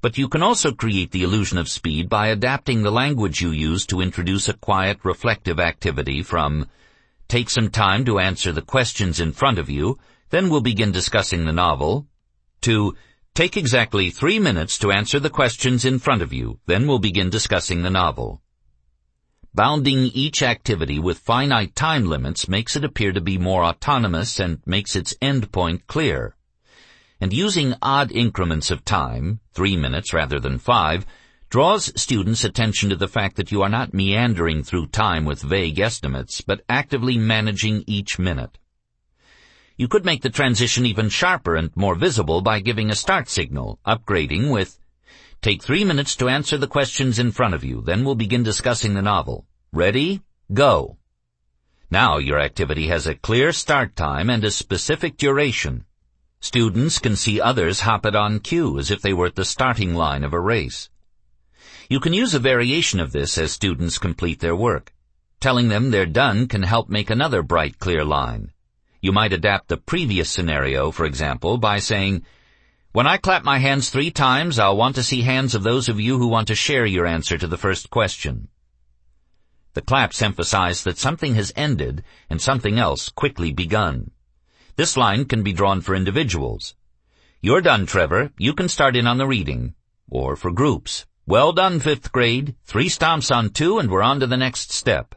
But you can also create the illusion of speed by adapting the language you use to introduce a quiet, reflective activity from, take some time to answer the questions in front of you, then we'll begin discussing the novel, to, take exactly three minutes to answer the questions in front of you, then we'll begin discussing the novel. Bounding each activity with finite time limits makes it appear to be more autonomous and makes its endpoint clear. And using odd increments of time, three minutes rather than five, draws students' attention to the fact that you are not meandering through time with vague estimates, but actively managing each minute. You could make the transition even sharper and more visible by giving a start signal, upgrading with, take three minutes to answer the questions in front of you, then we'll begin discussing the novel. Ready? Go. Now your activity has a clear start time and a specific duration. Students can see others hop it on cue as if they were at the starting line of a race. You can use a variation of this as students complete their work. Telling them they're done can help make another bright, clear line. You might adapt the previous scenario, for example, by saying, when I clap my hands three times, I'll want to see hands of those of you who want to share your answer to the first question. The claps emphasize that something has ended and something else quickly begun. This line can be drawn for individuals. You're done, Trevor. You can start in on the reading. Or for groups. Well done, fifth grade. Three stomps on two and we're on to the next step.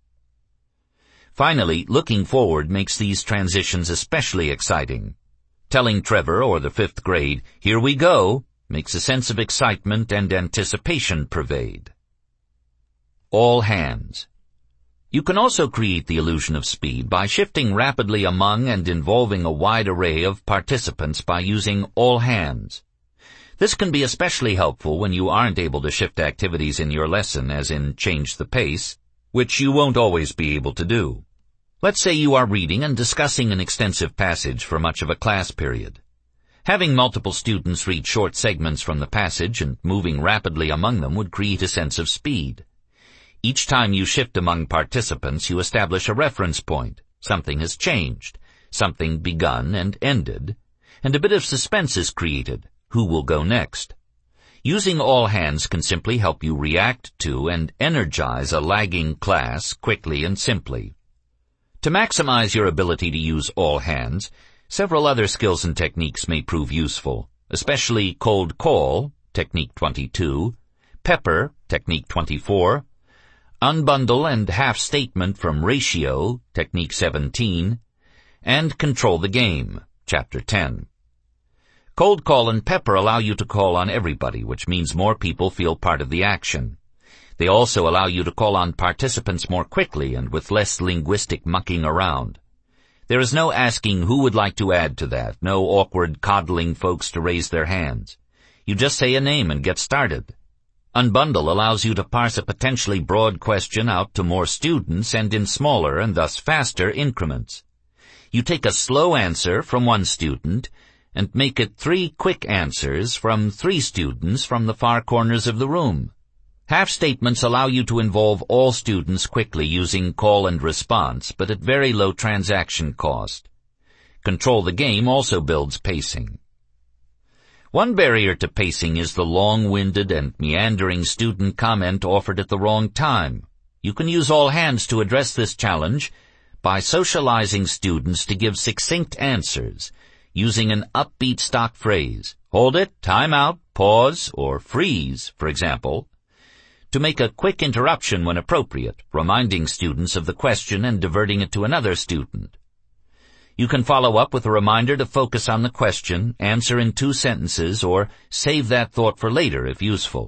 Finally, looking forward makes these transitions especially exciting. Telling Trevor or the fifth grade, here we go, makes a sense of excitement and anticipation pervade. All hands. You can also create the illusion of speed by shifting rapidly among and involving a wide array of participants by using all hands. This can be especially helpful when you aren't able to shift activities in your lesson, as in change the pace, which you won't always be able to do. Let's say you are reading and discussing an extensive passage for much of a class period. Having multiple students read short segments from the passage and moving rapidly among them would create a sense of speed. Each time you shift among participants, you establish a reference point. Something has changed, something begun and ended, and a bit of suspense is created. Who will go next? Using all hands can simply help you react to and energize a lagging class quickly and simply. To maximize your ability to use all hands, several other skills and techniques may prove useful, especially cold call, technique twenty-two, pepper, technique twenty-four, unbundle and half statement from ratio, technique seventeen, and control the game, chapter ten. Cold call and pepper allow you to call on everybody, which means more people feel part of the action. They also allow you to call on participants more quickly and with less linguistic mucking around. There is no asking who would like to add to that, no awkward coddling folks to raise their hands. You just say a name and get started. Unbundle allows you to parse a potentially broad question out to more students and in smaller and thus faster increments. You take a slow answer from one student and make it three quick answers from three students from the far corners of the room. Half statements allow you to involve all students quickly using call and response, but at very low transaction cost. Control the game also builds pacing. One barrier to pacing is the long-winded and meandering student comment offered at the wrong time. You can use all hands to address this challenge by socializing students to give succinct answers, using an upbeat stock phrase, hold it, time out, pause, or freeze, for example, to make a quick interruption when appropriate, reminding students of the question and diverting it to another student. You can follow up with a reminder to focus on the question, answer in two sentences, or save that thought for later if useful.